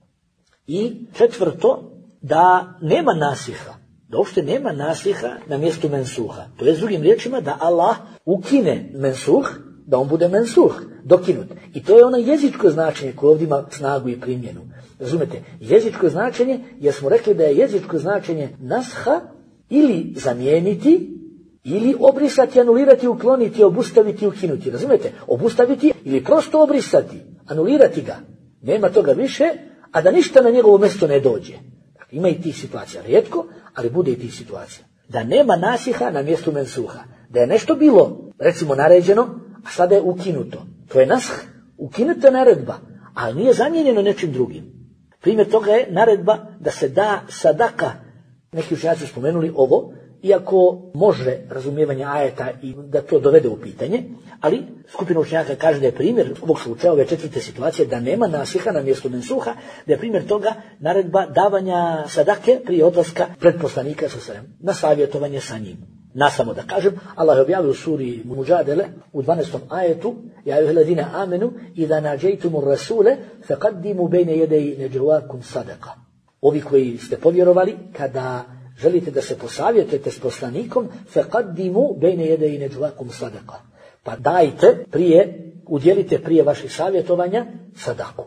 I četvrto, da nema nasiha, da uopšte nema nasiha na mjestu mensuha. To je s drugim riječima da Allah ukine mensuh, da on bude mensuh, dokinut. I to je ono jezičko značenje koje ovdje ima snagu i primjenu. Razumete, jezičko značenje, jer smo rekli da je jezičko značenje nasha ili zamijeniti, ili obrisati, anulirati, ukloniti, obustaviti, ukinuti. Razumete, obustaviti ili prosto obrisati, anulirati ga. Nema toga više, a da ništa na njegovo mjesto ne dođe. Dakle, ima i tih situacija, rijetko, ali bude i tih situacija. Da nema nasiha na mjestu mensuha. Da je nešto bilo, recimo, naređeno, a sada je ukinuto. To je nash, ukinuta naredba, ali nije zamijenjeno nečim drugim. Primjer toga je naredba da se da sadaka. Neki učenjaci spomenuli ovo, iako može razumijevanje ajeta i da to dovede u pitanje, ali skupina učenjaka kaže da je primjer ovog slučaja, ove četvrte situacije, da nema nasiha na mjestu mensuha, da je primjer toga naredba davanja sadake prije odlaska pred poslanika sa srem, na savjetovanje sa njim. Nasamo da kažem, Allah je objavio u suri Muđadele u dvanaestom ajetu, ja ayyuhalladhina amenu idha nađejtumur rasule faqaddimu bejne jedeji neđevakum sadaka. Ovi koji ste povjerovali, kada želite da se posavjetujete s poslanikom, faqaddimu bejne jedeji neđevakum sadaka. Pa dajte prije, udjelite prije vaših savjetovanja sadaku.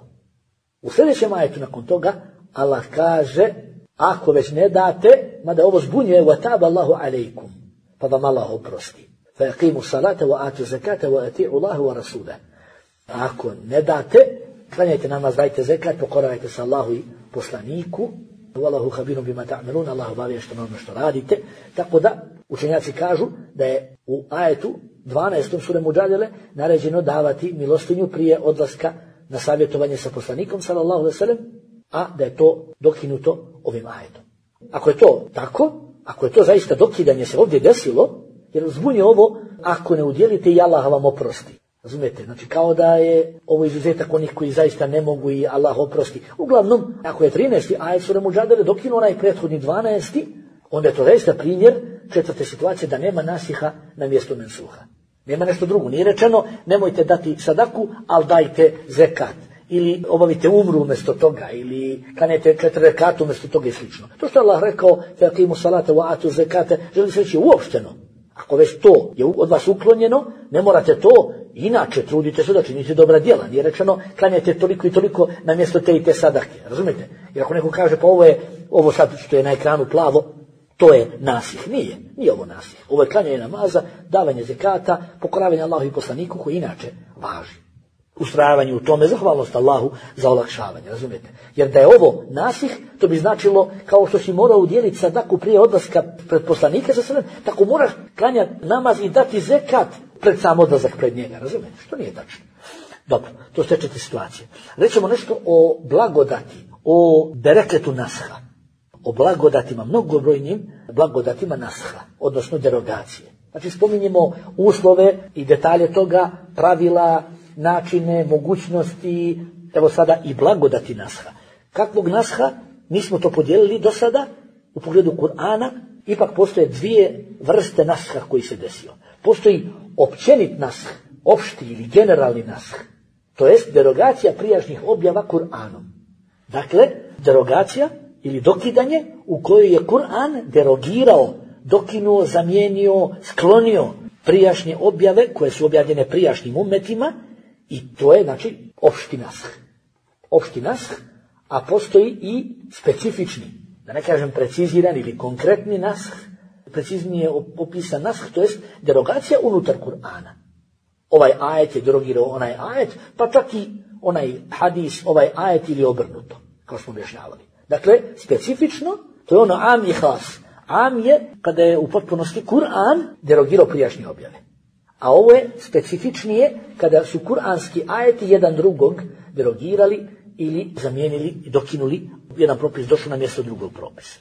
U sljedećem ajetu nakon toga Allah kaže, ako već ne date, mada ovo zbunjuje, وَتَابَ اللَّهُ عَلَيْكُمْ, pa vam Allah oprosti. فَيَقِيمُ الصَّلَاةَ وَآتُوا زَكَاةَ وَأَطِيعُوا اللَّهَ وَرَسُولَهُ. Ako ne date, klanjajte namaz, dajte zekat, pokoravajte se Allahu i poslaniku, Wallahu khabirum bima ta'malun, Allah obavješten ono što radite. Tako da učenjaci kažu da je u ajetu dvanaestom sure Muđadele naređeno davati milostinju prije odlaska na savjetovanje sa poslanikom sallallahu alejhi ve sellem, a da je to dokinuto ovim ajetom. Ako je to tako, ako je to zaista dokidanje se ovdje desilo, jer zbunje ovo, ako ne udjelite i Allah vam oprosti. Razumijete? Znači kao da je ovo izuzetak onih koji zaista ne mogu i Allah oprosti. Uglavnom, ako je trinaesti ajet sure Muđadele dokinuo onaj prethodni dvanaesti, onda je to zaista primjer četvrte situacije da nema nasiha na mjestu mensuha. Nema nešto drugo. Nije rečeno nemojte dati sadaku, ali dajte zekat. Ili obavite umru umjesto toga, ili klanjajte četiri rekata umjesto toga i slično. To što je Allah rekao, faqimu salate wa atu zekate, želi se reći uopšteno. Ako već to je od vas uklonjeno, ne morate to, inače trudite se da činite dobra djela. Nije rečeno klanjajte toliko i toliko na mjesto te i te sadake. Razumijete? Jer ako neko kaže pa ovo je, ovo sad što je na ekranu plavo, to je nasih. Nije. Nije ovo nasih. Ovo je klanjanje namaza, davanje zekata, pokoravanje Allahu i poslaniku koji inače važi. Ustrajavanje u tome, zahvalnost Allahu za olakšavanje, razumijete? Jer da je ovo nasih, to bi značilo kao što si morao udjeliti sadaku prije odlaska pred poslanika za sebe, tako moraš klanjati namaz i dati zekat pred sam odlazak pred njega, razumijete? Što nije tačno. Dobro, to su četiri situacije. Rećemo nešto o blagodati, o bereketu nasha, o blagodatima, mnogobrojnim blagodatima nasha, odnosno derogacije. Znači spominjemo uslove i detalje toga, pravila, načine, mogućnosti, evo sada i blagodati nasha. Kakvog nasha? Mi smo to podijelili do sada u pogledu Kur'ana, ipak postoje dvije vrste nasha koji se desio. Postoji općenit nash, opšti ili generalni nash, to jest derogacija prijašnjih objava Kur'anom. Dakle, derogacija ili dokidanje u kojoj je Kur'an derogirao, dokinuo, zamijenio, sklonio prijašnje objave koje su objavljene prijašnjim ummetima. I to je, znači, opšti nash. Opšti nash, a postoji i specifični, da ne kažem preciziran ili konkretni nash, preciznije opisan nash, to jest derogacija unutar Kur'ana. Ovaj ajet je derogirao onaj ajet, pa čak i onaj hadis, ovaj ajet ili obrnuto, kao smo objašnjavali. Dakle, specifično, to je ono am i has. Am je kada je u potpunosti Kur'an derogirao prijašnje objave. A ovo je specifičnije kada su kuranski ajeti jedan drugog derogirali ili zamijenili i dokinuli, jedan propis došao na mjesto drugog propisa.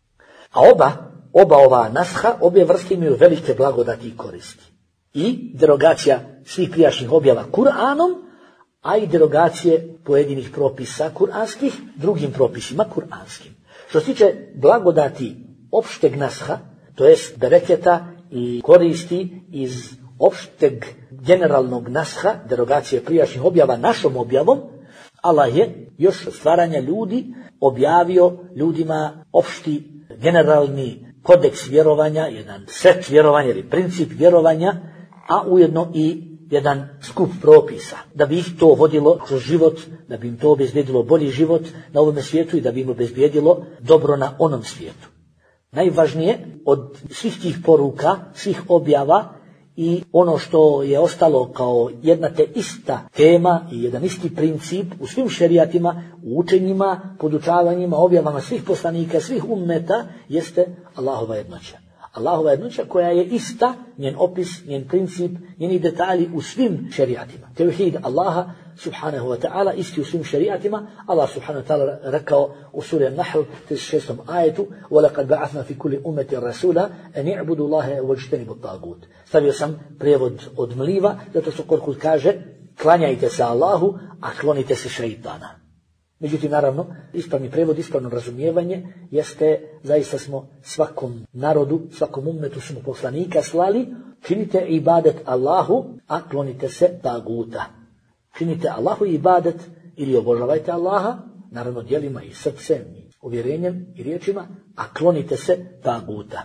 A oba, oba ova nasha, obje vrste imaju velike blagodati i koristi. I derogacija svih prijašnjih objava Kur'anom, a i derogacije pojedinih propisa kuranskih drugim propisima kuranskim. Što se tiče blagodati opšteg nasha, to jest bereketa i koristi iz opšteg generalnog nasha, derogacije prijašnjih objava našom objavom, Allah je još od stvaranja ljudi objavio ljudima opšti generalni kodeks vjerovanja, jedan set vjerovanja ili princip vjerovanja, a ujedno i jedan skup propisa, da bi ih to vodilo kroz život, da bi im to obezbijedilo bolji život na ovome svijetu i da bi im obezbijedilo dobro na onom svijetu. Najvažnije od svih tih poruka, svih objava i ono što je ostalo kao jedna te ista tema i jedan isti princip u svim šerijatima, u učenjima, podučavanjima, objavama svih poslanika, svih ummeta, jeste Allahova jednoća. Allahova jednoća koja je ista, njen opis, njen princip, njeni detalji u svim šerijatima. Tevhid Allaha subhanahu wa ta'ala isti u svim šerijatima. Allah subhanahu wa ta'ala rekao u suri An-Nahl trideset šestom ajetu: وَلَقَدْ بَعَثْنَا فِي كُلِّ أُمَّةٍ رَسُولًا أَنِ اعْبُدُوا اللَّهَ وَاجْتَنِبُوا الطَّاغُوتَ. Stavio sam prijevod od mliva, zato što Kur'an kaže klanjajte se Allahu, a klonite se šeitana. Međutim, naravno, ispravni prevod, ispravno razumijevanje jeste, zaista smo svakom narodu, svakom ummetu smo poslanika slali, činite ibadet Allahu, a klonite se taguta. Činite Allahu ibadet ili obožavajte Allaha, naravno djelima i srcem, i uvjerenjem i riječima, a klonite se taguta.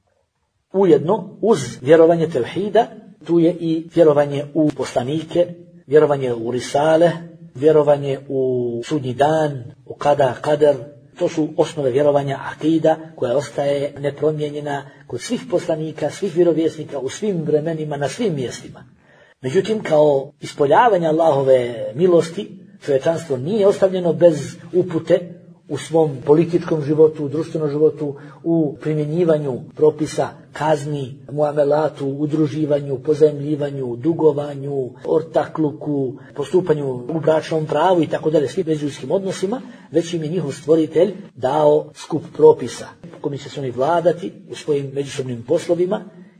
Ujedno, uz vjerovanje tevhida, tu je i vjerovanje u poslanike, vjerovanje u risale, vjerovanje u sudnji dan, u kada, kader. To su osnove vjerovanja akida koja ostaje nepromijenjena kod svih poslanika, svih vjerovjesnika, u svim vremenima, na svim mjestima. Međutim, kao ispoljavanje Allahove milosti, čovječanstvo nije ostavljeno bez upute u svom političkom životu, u društvenom životu, u primjenjivanju propisa, kazni, muamelatu, udruživanju, pozajmljivanju, dugovanju, ortakluku, postupanju u bračnom pravu i tako dalje, svim međuljudskim odnosima, već im je njihov stvoritelj dao skup propisa po kojim će se oni vladati u svojim međusobnim poslovima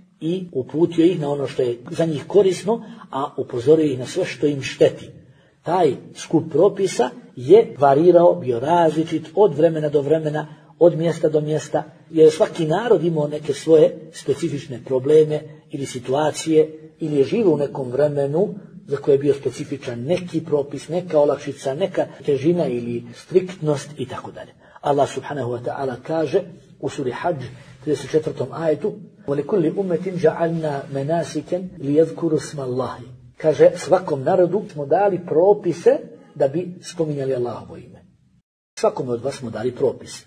i uputio ih na ono što je za njih korisno, a upozorio ih na sve što im šteti. Taj skup propisa je varirao, bio različit od vremena do vremena, od mjesta do mjesta, jer svaki narod imao neke svoje specifične probleme ili situacije, ili je živio u nekom vremenu za koje je bio specifičan neki propis, neka olakšica, neka težina ili striktnost i tako dalje. Allah subhanahu wa ta'ala kaže u suri Hadž trideset četvrtom ajetu: وَلِكُلِّ أُمَّةٍ جَعَلْنَا مَنَاسِكًا لِيَذْكُرُوا اسْمَ اللَّهِ. Kaže, svakom narodu smo dali propise da bi spominjali Allahovo ime. Svakome od vas smo dali propise.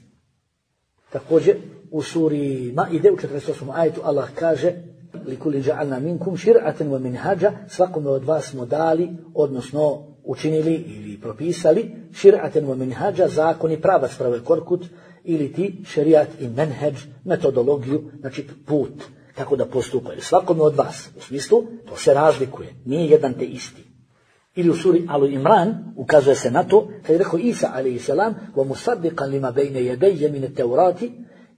Također, u suri Maide u četrdeset osmom ajetu Allah kaže: لِكُلِّ جَعَلْنَا مِنْكُمْ شِرْعَةً وَمِنْهَاجًا. Svakome od vas smo dali, odnosno učinili ili propisali šir'aten wa minhađa, zakon i pravac, pravi korkut, ili ti šerijat i menheđ, metodologiju, znači put, kako da postupaju. Svakome od vas, u smislu, to se razlikuje, nije jedan te isti. Ili u suri Alu Imran ukazuje se na to, kad je rekao Isa alaihi salam: وَمُصَدِّقًا لِمَا بَيْنَ يَدَيَّ مِنَ التَّوْرَاتِ,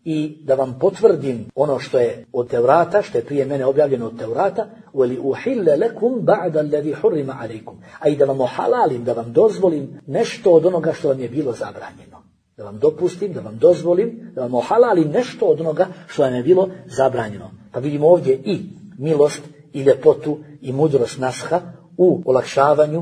i da vam potvrdim ono što je od Tevrata, što je prije mene objavljeno od Tevrata, وَلِي أُحِلَّ لَكُمْ بَعْدَ الَّذِي حُرِّمَ عَلَيْكُمْ, a i da vam ohalalim, da vam dozvolim nešto od onoga što vam je bilo zabranjeno. Da vam dopustim, da vam dozvolim, da vam ohalalim nešto od onoga što vam je bilo zabranjeno. Pa vidimo ovdje i milost, i ljepotu, i mudrost nasha u olakšavanju,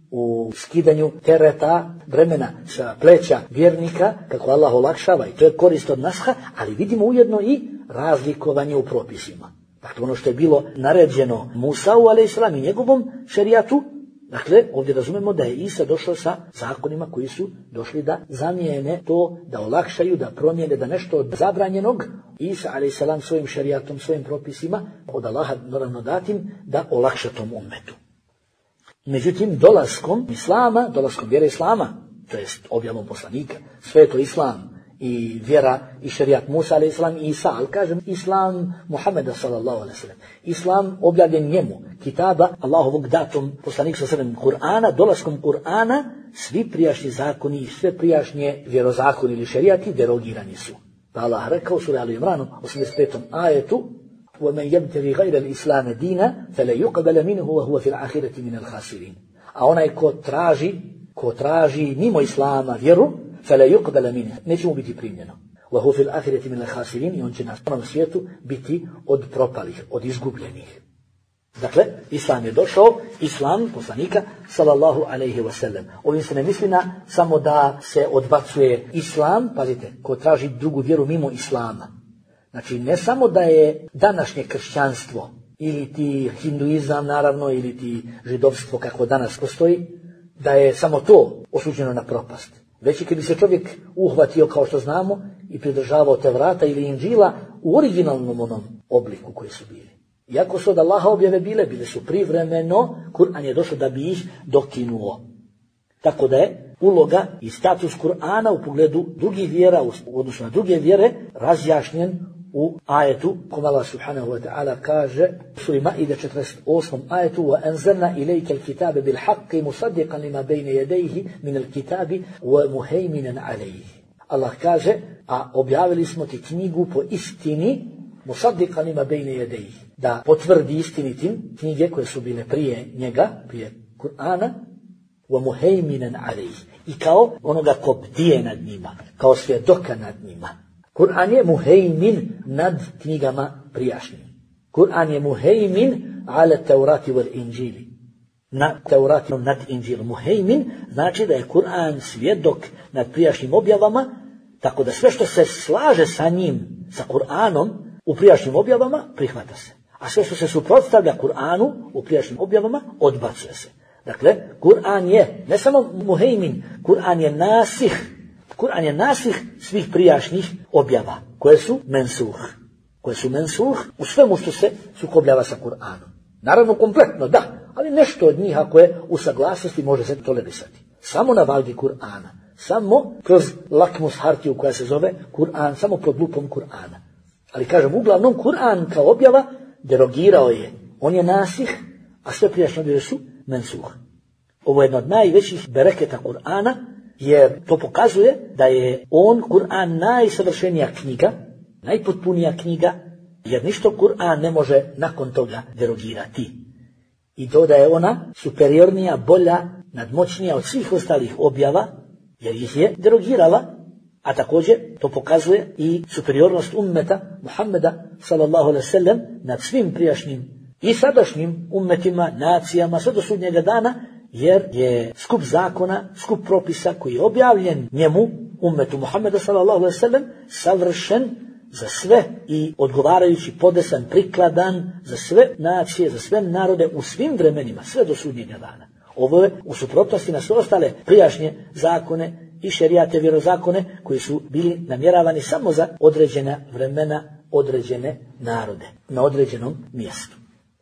u skidanju tereta, bremena sa pleća vjernika, kako Allah olakšava, i to je korist od nasha, ali vidimo ujedno i razlikovanje u propisima. Dakle, ono što je bilo naređeno Musau alejhi i njegovom šerijatu, dakle, ovdje razumemo da je Isa došao sa zakonima koji su došli da zamijene to, da olakšaju, da promijene, da nešto od zabranjenog Isa alejhi svojim šerijatom, svojim propisima od Allaha naravno datim, da olakša tom ummetu. Međutim, dolaskom Islama, dolaskom vjere Islama, to jest objavom poslanika, sve je to Islam i vjera i šerijat Musa alejhi selam i Isa, ali kažem Islam Muhameda sallallahu alejhi ve sellem. Islam objavljen njemu, kitaba Allahovog datom poslanika sallallahu alejhi ve sellem, Kur'ana, dolaskom Kur'ana, svi prijašnji zakoni i sve prijašnje vjerozakoni ili šerijati derogirani su. Pa Allah rekao u suri Al Imran osamdeset petom ajetu: وَمَنْ يَبْتَغِي غَيْرَ الْإِسْلَامَ دِينًا فَلَا يُقْبَلَ مِنْهُ وَهُوَ فِي الْآخِرَةِ مِنَ الْخَاسِرِينَ. A onaj ko traži, ko traži mimo Islama vjeru, فَلَا يُقْبَلَ مِنْهُ, neće mu biti primljeno. وَهُوَ فِي الْآخِرَةِ مِنَ الْخَاسِرِينَ, i on će na onom svijetu biti od propalih, od izgubljenih. Dakle, Islam je došao, Islam poslanika sallallahu alejhi ve sellem. Ovim se ne misli na samo da se odbacuje Islam, pazite, ko traži drugu vjeru mimo Islama. Znači, ne samo da je današnje kršćanstvo, ili ti hinduizam naravno, ili ti židovstvo kako danas postoji, da je samo to osuđeno na propast. Već i kad bi se čovjek uhvatio, kao što znamo, i pridržavao Tevrata ili Inđila u originalnom onom obliku koji su bili. Iako su od Allaha objave bile, bile su privremeno, Kur'an je došao da bi ih dokinuo. Tako da je uloga i status Kur'ana u pogledu drugih vjera, u odnosu na druge vjere, razjašnjen u ajetu, kom Allah subhanahu wa ta'ala kaže u suri Maide četrdeset osmom ajetu: وَأَنْزَلْنَا إِلَيْكَ الْكِتَابَ بِالْحَقِّ مُصَدِّقًا لِمَا بَيْنَ يَدَيْهِ مِنَ الْكِتَابِ وَمُهَيْمِنًا عَلَيْهِ. Allah kaže, a objavili smo ti knjigu po istini, مُصَدِّقًا لِمَا بَيْنَ يَدَيْهِ, da potvrdi istinitim knjige koje su bile prije njega, prije Kur'ana, وَمُهَيْمِنًا عَلَيْهِ, i kao onoga ko bdije nad njima, kao svjedoka nad njima. Kur'an je muhejmin nad knjigama prijašnjim. Kur'an je muhejmin ala Tevrati wal Inđili. Na Tevrati nad Inđilom. Muhejmin znači da je Kur'an svjedok nad prijašnjim objavama, tako da sve što se slaže sa njim, sa Kur'anom, u prijašnjim objavama, prihvata se. A sve što se suprotstavlja Kur'anu u prijašnjim objavama, odbacuje se. Dakle, Kur'an je ne samo muhejmin, Kur'an je nasih. Kur'an je nasih svih prijašnjih objava, koje su mensuh. Koje su mensuh u svemu što se sukobljava sa Kur'anom. Naravno, kompletno, da, ali nešto od njih, ako je u saglasnosti, može se tolerisati. Samo na valdi Kur'ana. Samo kroz lakmus hartiju koja se zove Kur'an, samo pod lupom Kur'ana. Ali kažem, uglavnom Kur'an kao objava derogirao je. On je nasih, a sve prijašnje objave su mensuh. Ovo je jedna od najvećih bereketa Kur'ana, jer to pokazuje da je on, Kur'an, najsavršenija knjiga, najpotpunija knjiga, jer ništo Kur'an ne može nakon toga derogirati. I to da je ona superiornija, bolja, nadmoćnija od svih ostalih objava, jer ih je derogirala, a također to pokazuje i superiornost ummeta Muhammeda sallallahu alejhi ve sellem nad svim prijašnjim i sadašnjim ummetima, nacijama, sve do sudnjega dana, jer je skup zakona, skup propisa koji je objavljen njemu, ummetu Muhammeda sallallahu alejhi ve sellem, savršen za sve i odgovarajući, podesan, prikladan za sve nacije, za sve narode u svim vremenima, sve do sudnjega dana. Ovo je u suprotnosti na sve ostale prijašnje zakone i šerijate, vjerozakone koji su bili namjeravani samo za određena vremena, određene narode, na određenom mjestu.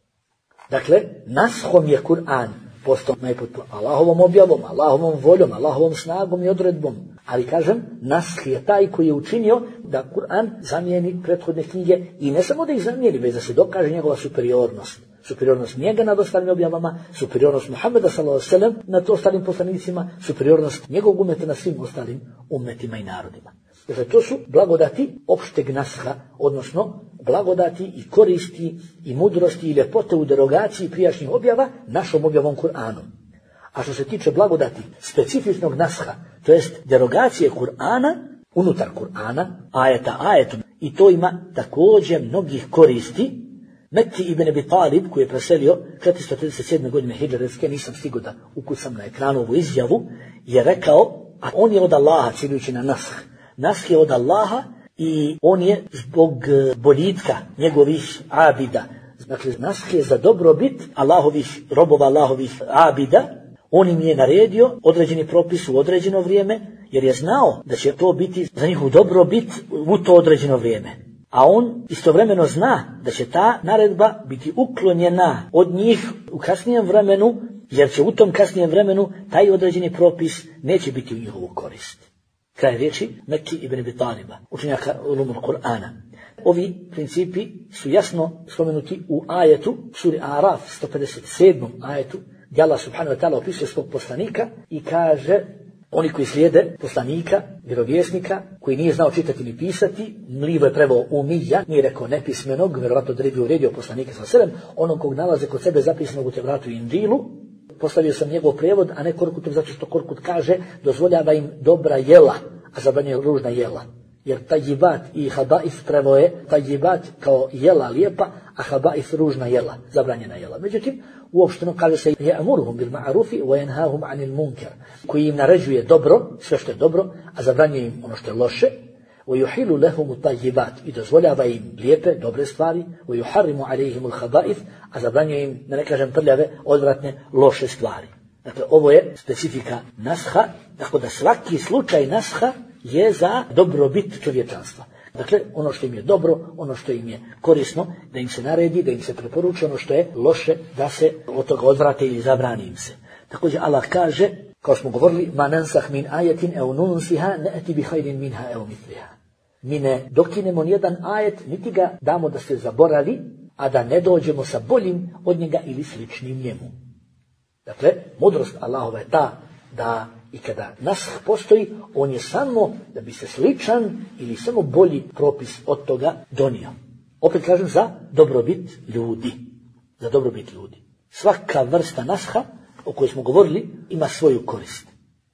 Dakle, nashom je Kur'an postao najpotpuniji Allahovom objavom, Allahovom voljom, Allahovom snagom i odredbom. Ali kažem, nash je taj koji je učinio da Kur'an zamijeni prethodne knjige i ne samo da ih zamijeni, već da se dokaže njegova superiornost. Superiornost njega nad ostalim objavama, superiornost Muhammeda sallallahu alejhi ve sellem nad ostalim poslanicima, superiornost njegovog ummeta nad svim ostalim ummetima i narodima. Dakle, to su blagodati opšteg nasha, odnosno blagodati i koristi i mudrosti i ljepote u derogaciji prijašnjih objava našom objavom Kur'anom. A što se tiče blagodati specifičnog nasha, to jest derogacije Kur'ana, unutar Kur'ana, ajeta ajetom, i to ima također mnogih koristi. Mekki ibn Abi Talib, koji je preselio četiristo trideset sedme godine hidžretske, nisam stigao da ukucam na ekranu ovu izjavu, je rekao, a on je od Allaha, ciljujući na nash. Nash je od Allaha i on je zbog boljitka njegovih abida. Dakle, nash je za dobrobit Allahovih robova, Allahovih abida. On im je naredio određeni propis u određeno vrijeme, jer je znao da će to biti za njihov dobrobit u to određeno vrijeme. A on istovremeno zna da će ta naredba biti uklonjena od njih u kasnijem vremenu, jer će u tom kasnijem vremenu taj određeni propis neće biti u njihovu korist. Kraj riječi Mekki ibn Abi Taliba, učenjaka ulumul Kur'ana. Ovi principi su jasno spomenuti u ajetu, suri Araf, sto pedeset sedmom ajetu, gdje Allah subhanahu wa ta'ala opisuje svog poslanika i kaže: oni koji slijede poslanika, vjerovjesnika, koji nije znao čitati ni pisati, mlivo je preveo umija, nije rekao nepismenog, vjerovatno da bi uredio poslanika sa sedem, onom kog nalaze kod sebe zapisanog u Tevratu i Inđilu, postavio sam njegov prijevod, a ne Korkutov, zato što Korkut kaže dozvoljava im dobra jela, a zabranjuje ružna jela. Jer tajibat i habaif prevoje, tajibat kao jela lijepa, a habaif ružna jela, zabranjena jela. Međutim, uopšteno kaže se ya'muruhum bil ma'rufi wa yanhahum 'anil munkar, koji im naređuje dobro, sve što je dobro, a zabranjuje im ono što je loše. Wa yuhilu lahum at-tayyibat, i dozvoljava im lijepe, dobre stvari. Wa yuharrimu 'alayhim al-khaba'ith, a zabranjuje im, da ne kažem prljave, odvratne, loše stvari. Dakle, ovo je specifika nasha, tako da svaki slučaj nasha je za dobrobit čovječanstva. Dakle, ono što im je dobro, ono što im je korisno, da im se naredi, da im se preporuči, ono što je loše, da se od toga odvrate ili zabrani im se. Također Allah kaže, kao smo govorili, ma nansah min ajetin ev nunsiha ne'ti bi hajrin minha ev mitliha. Mi ne dokinemo nijedan ajet, niti ga damo da se zaboravi, a da ne dođemo sa boljim od njega ili sličnim njemu. Dakle, mudrost Allahova je ta da i kada nash postoji, on je samo da bi se sličan ili samo bolji propis od toga donio. Opet kažem, za dobrobit ljudi. Za dobrobit ljudi. Svaka vrsta nasha o kojoj smo govorili ima svoju korist.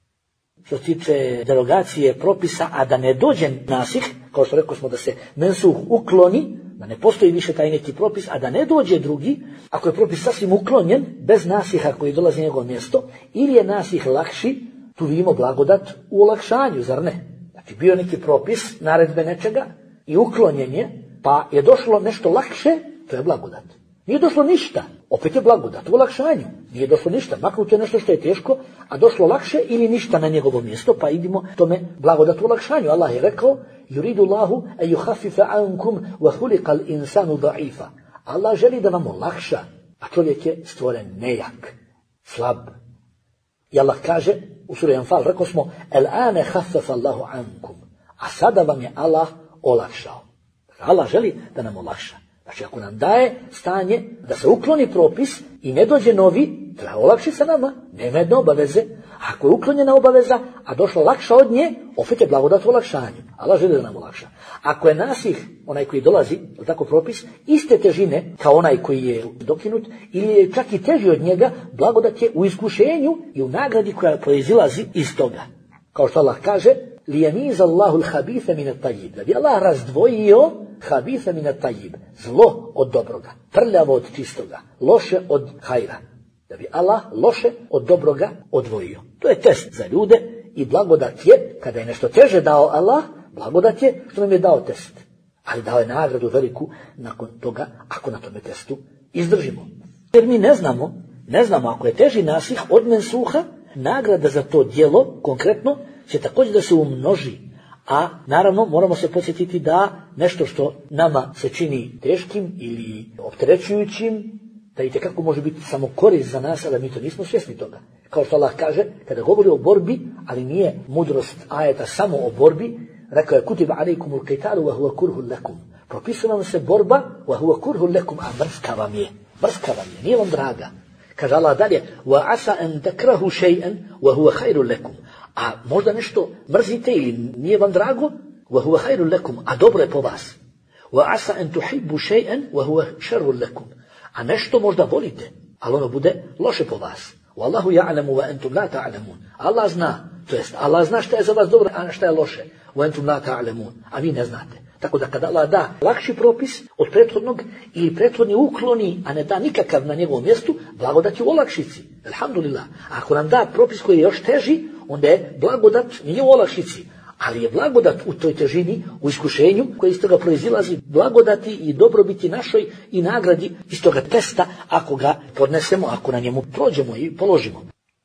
Što se tiče derogacije propisa, a da ne dođe nasih, kao što rekao smo da se mensuh ukloni, da ne postoji više taj neki propis, a da ne dođe drugi, ako je propis sasvim uklonjen, bez nasiha koji dolazi na njegovo mjesto, ili je nasih lakši, tu vidimo blagodat u olakšanju, zar ne? Znači, bio neki propis, naredbe nečega i uklonjen je, pa je došlo nešto lakše, to je blagodat. Nije došlo ništa, opet je blagodat u olakšanju. Nije došlo ništa, maknuto je nešto što je teško, a došlo lakše ili ništa na njegovo mjesto, pa idemo tome blagodat u olakšanju. Allah je rekao: yuridu Allahu an yukhaffifa ankum wa khuliqa al-insanu da'ifa. Allah želi da vam olakša, a čovjek je stvoren nejak, slab. I Allah kaže u suri Anfal, rekao smo, el ane haffafa Allahu ankum, a sada vam je Allah olakšao. Allah želi da nam olakša. Znači, ako nam daje stanje da se ukloni propis i ne dođe novi, treba olakši sa nama, nema jedne obaveze. Ako je uklonjena obaveza, a došla lakša od nje, opet je blagodat u olakšanju. Allah želi da nam olakša. Ako je nasih, onaj koji dolazi, tako propis, iste težine kao onaj koji je dokinut, ili je čak i teži od njega, blagodat je u iskušenju i u nagradi koja proizilazi iz toga. Kao što Allah kaže, lijemiza Allahu l-habitha min at-tajib. Da bi Allah razdvojio habitha min at-tajib, zlo od dobroga, prljavo od čistoga, loše od hajra. Da bi Allah loše od dobroga odvojio. To je test za ljude i blagodat je, kada je nešto teže dao Allah, blagodat je što nam je dao test. Ali dao je nagradu veliku nakon toga, ako na tome testu izdržimo. Jer mi ne znamo, ne znamo ako je teži nasih od mensuha, nagrada za to djelo, konkretno, će također da se umnoži. A naravno moramo se podsjetiti da nešto što nama se čini teškim ili opterećujućim, da i tekako može biti samo korist za nas, a da mi to nismo svjesni toga. Kao što Allah kaže, kada govori o borbi, ali nije mudrost ajeta samo o borbi, rekao je kutiba alejkumul qitalu wa huwa kurhun lakum. Propisuje vam se borba wa huwa kurhun lakum, a mrska vam je. Mrska vam je, nije vam draga. Kaže Allah dalje, wa asa an takrahu shay'an wa huwa khairun lakum. A možda nešto mrzite ili nije vam drago, wa huwa khairun lakum, a dobro je po vas. Wa asa an tuhibbu shay'an wa huwa sharrun lakum. A nešto možda volite, ali ono bude loše po vas. Wallahu ja'lamu wa antum la ta'lamun. Allah zna, to jest Allah zna šta je za vas dobro, a šta je loše. Wa antum la ta'lamun, a vi ne znate. Tako da kada Allah da lakši propis od prethodnog ili prethodni ukloni, a ne da nikakav na njegovom mjestu, blagodat je u olakšici. Alhamdulillah. A ako nam da propis koji je još teži, onda je blagodat nije u olakšici. Ali je blagodat u toj težini, u iskušenju koji iz toga proizilazi, blagodati i dobrobiti našoj i nagradi iz toga testa ako ga podnesemo, ako na njemu prođemo i položimo.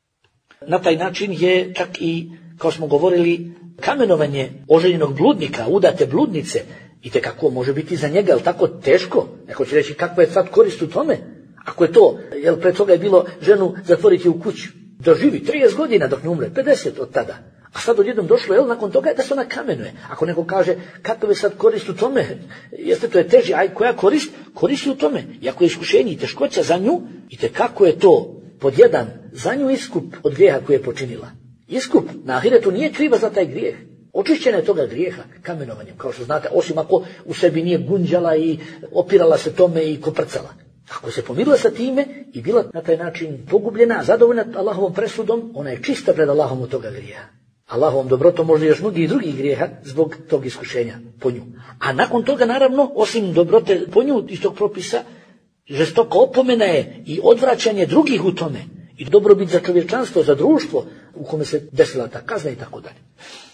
Na taj način je čak i, kao smo govorili, kamenovanje oženjenog bludnika, udate bludnice, i tekako može biti za njega, ali tako teško. Neko će reći kakva je sad korist u tome. Ako je to, jer pre toga je bilo ženu zatvoriti u kuću, da živi trideset godina dok ne umre, pedeset od tada. A sad odjednom došlo, jel, nakon toga je da se ona kamenuje. Ako neko kaže, kakva je sad korist u tome, jeste to je teži, aj koja korist? Korist u tome. I ako je iskušenje i teškoća za nju, i tekako je to pod jedan za nju iskup od grijeha koje je počinila. Iskup na ahiretu nije kriva za taj grijeh. Očišćena je toga grijeha kamenovanjem, kao što znate, osim ako u sebi nije gunđala i opirala se tome i koprcala. Ako se pomirila sa time i bila na taj način pogubljena, zadovoljna Allahovom presudom, ona je čista pred Allahom od toga grijeha. Allahovom dobrotom možda još mnogi i drugih grijeha zbog tog iskušenja po nju. A nakon toga, naravno, osim dobrote po nju iz tog propisa, žestoka opomena je i odvraćanje drugih u tome. I dobrobit za čovječanstvo, za društvo u kome se desila ta kazna i tako dalje.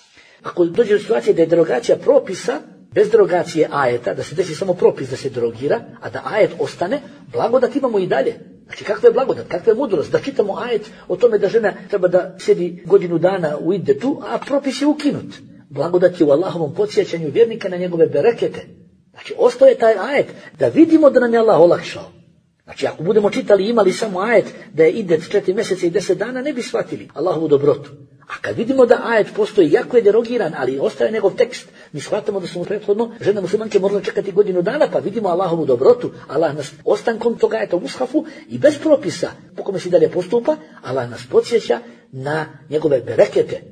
Ako dođe do situacije da je derogacija propisa, bez derogacije ajeta, da se desi samo propis da se derogira, a da ajet ostane, blagodat imamo i dalje. Znači, kakva je blagodat, kakva je mudrost, da čitamo ajet o tome da žena treba da sjedi godinu dana u iddetu, a propis je ukinut. Blagodat je u Allahovom podsjećanju vjernika na njegove berekete. Znači, ostaje taj ajet da vidimo da nam je Allah olakšao. Znači, ako budemo čitali i imali samo ajet da je iddet četiri mjeseca i deset dana, ne bi shvatili Allahovu dobrotu. A kad vidimo da ajet postoji, jako je derogiran, ali ostaje njegov tekst, mi shvatamo da smo prethodno žene muslimanke morale čekati godinu dana, pa vidimo Allahovu dobrotu. Allah nas ostankom toga ajeta u mushafu i bez propisa, po kome se dalje postupa, Allah nas podsjeća na njegove berekete.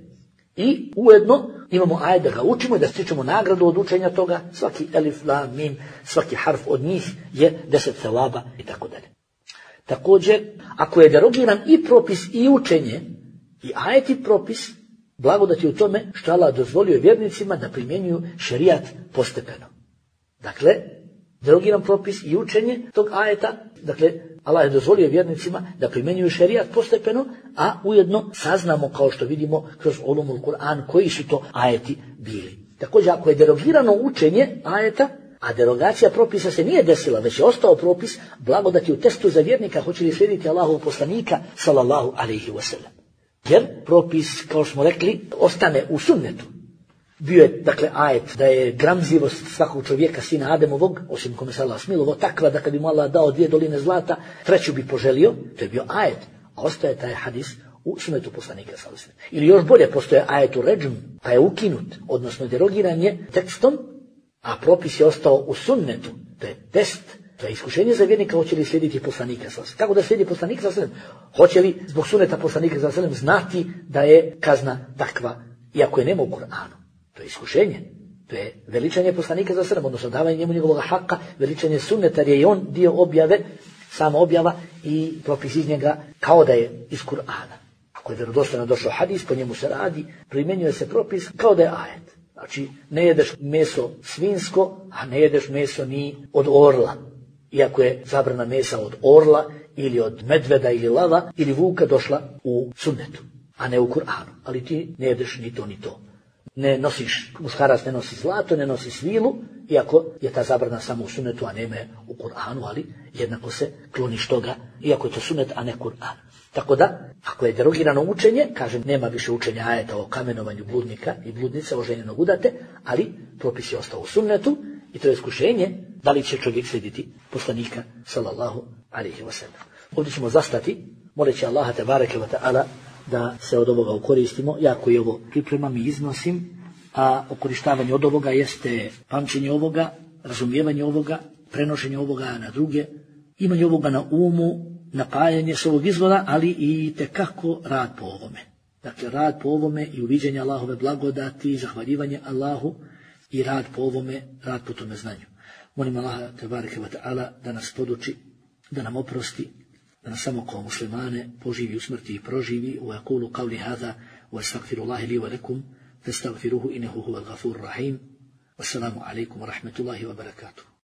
I ujedno imamo ajet da ga učimo i da stičemo nagradu od učenja toga. Svaki elif, la, mim, svaki harf od njih je deset sevaba i tako dalje. Također, ako je derogiran i propis i učenje, i ajet i propis, blagodat je u tome što Allah dozvolio vjernicima da primjenjuju šerijat postepeno. Dakle, derogiran propis i učenje tog ajeta, dakle, Allah je dozvolio vjernicima da primjenjuju šerijat postepeno, a ujedno saznamo, kao što vidimo kroz ulumul Kur'an, koji su to ajeti bili. Također, ako je derogirano učenje ajeta, a derogacija propisa se nije desila, već je ostao propis, blagodat je u testu za vjernika, hoće li slijediti Allahovog poslanika, sallallahu alejhi ve sellem. Jer propis, kao smo rekli, ostane u sunnetu. Bio je, dakle, ajet da je gramzivost svakog čovjeka, sina Ademovog, osim kome se Allah smilovo, takva da kad bi mu Allah dao dvije doline zlata, treću bi poželio, to je bio ajet. A ostaje taj hadis u sunnetu poslanika sallallahu alejhi ve sellem. Ili još bolje, postoje ajetu redžm, pa je ukinut, odnosno derogiran je tekstom, a propis je ostao u sunnetu. To je test, to je iskušenje za vjernika, hoće li slijediti poslanika sallallahu alejhi ve sellem. Kako da slijedi poslanika sallallahu alejhi ve sellem? Hoće li zbog sunneta poslanika sallallahu alejhi ve sellem znati da je kazna takva, iako je nema u Kur'anu? To je iskušenje. To je veličanje poslanika sallallahu alejhi ve sellem, odnosno davanje njemu njegovog haka, veličanje sunneta, jer je on dio objave, sama objava i propis iz njega kao da je iz Kur'ana. Ako je vjerodostojno došao hadis, po njemu se radi, primjenjuje se propis kao da je ajet. Znači, ne jedeš meso svinsko, a ne jedeš meso ni od orla. Iako je zabrana mesa od orla, ili od medveda, ili lava, ili vuka došla u sunnetu, a ne u Kur'anu. Ali ti ne jedeš ni to, ni to. Ne nosiš, muškarac ne nosi zlato, ne nosi svilu, iako je ta zabrana samo u sunnetu, a nema je u Kur'anu, ali jednako se kloniš toga, iako je to sunnet, a ne Kur'an. Tako da, ako je derogirano učenje, kažem, nema više učenja ajeta o kamenovanju bludnika i bludnice, o ženjenog udate, ali propis je ostao u sunnetu i to je iskušenje da li će čovjek slijediti poslanika sallallahu alejhi ve sellem. Ovdje ćemo zastati, moleći Allaha tebareke ve taala da se od ovoga ukoristimo. Ja koji ovo pripremam i iznosim, a okorištavanje od ovoga jeste pamćenje ovoga, razumijevanje ovoga, prenošenje ovoga na druge, imanje ovoga na umu, napajanje s ovog izvora, ali i tekako rad po ovome. Dakle, rad po ovome i uviđenje Allahove blagodati, zahvaljivanje Allahu i rad po ovome, rad po tome znanju. Molim Allaha tebareke ve taala da nas poduči, da nam oprosti, da nas samo kao muslimane poživi u smrti i proživi. Wa yaqulu qawli hadha wa astaghfirullaha li wa lakum fastaghfiruhu innahu huwal ghafurur rahim. Wassalamu alaikum wa rahmatullahi wa barakatuh.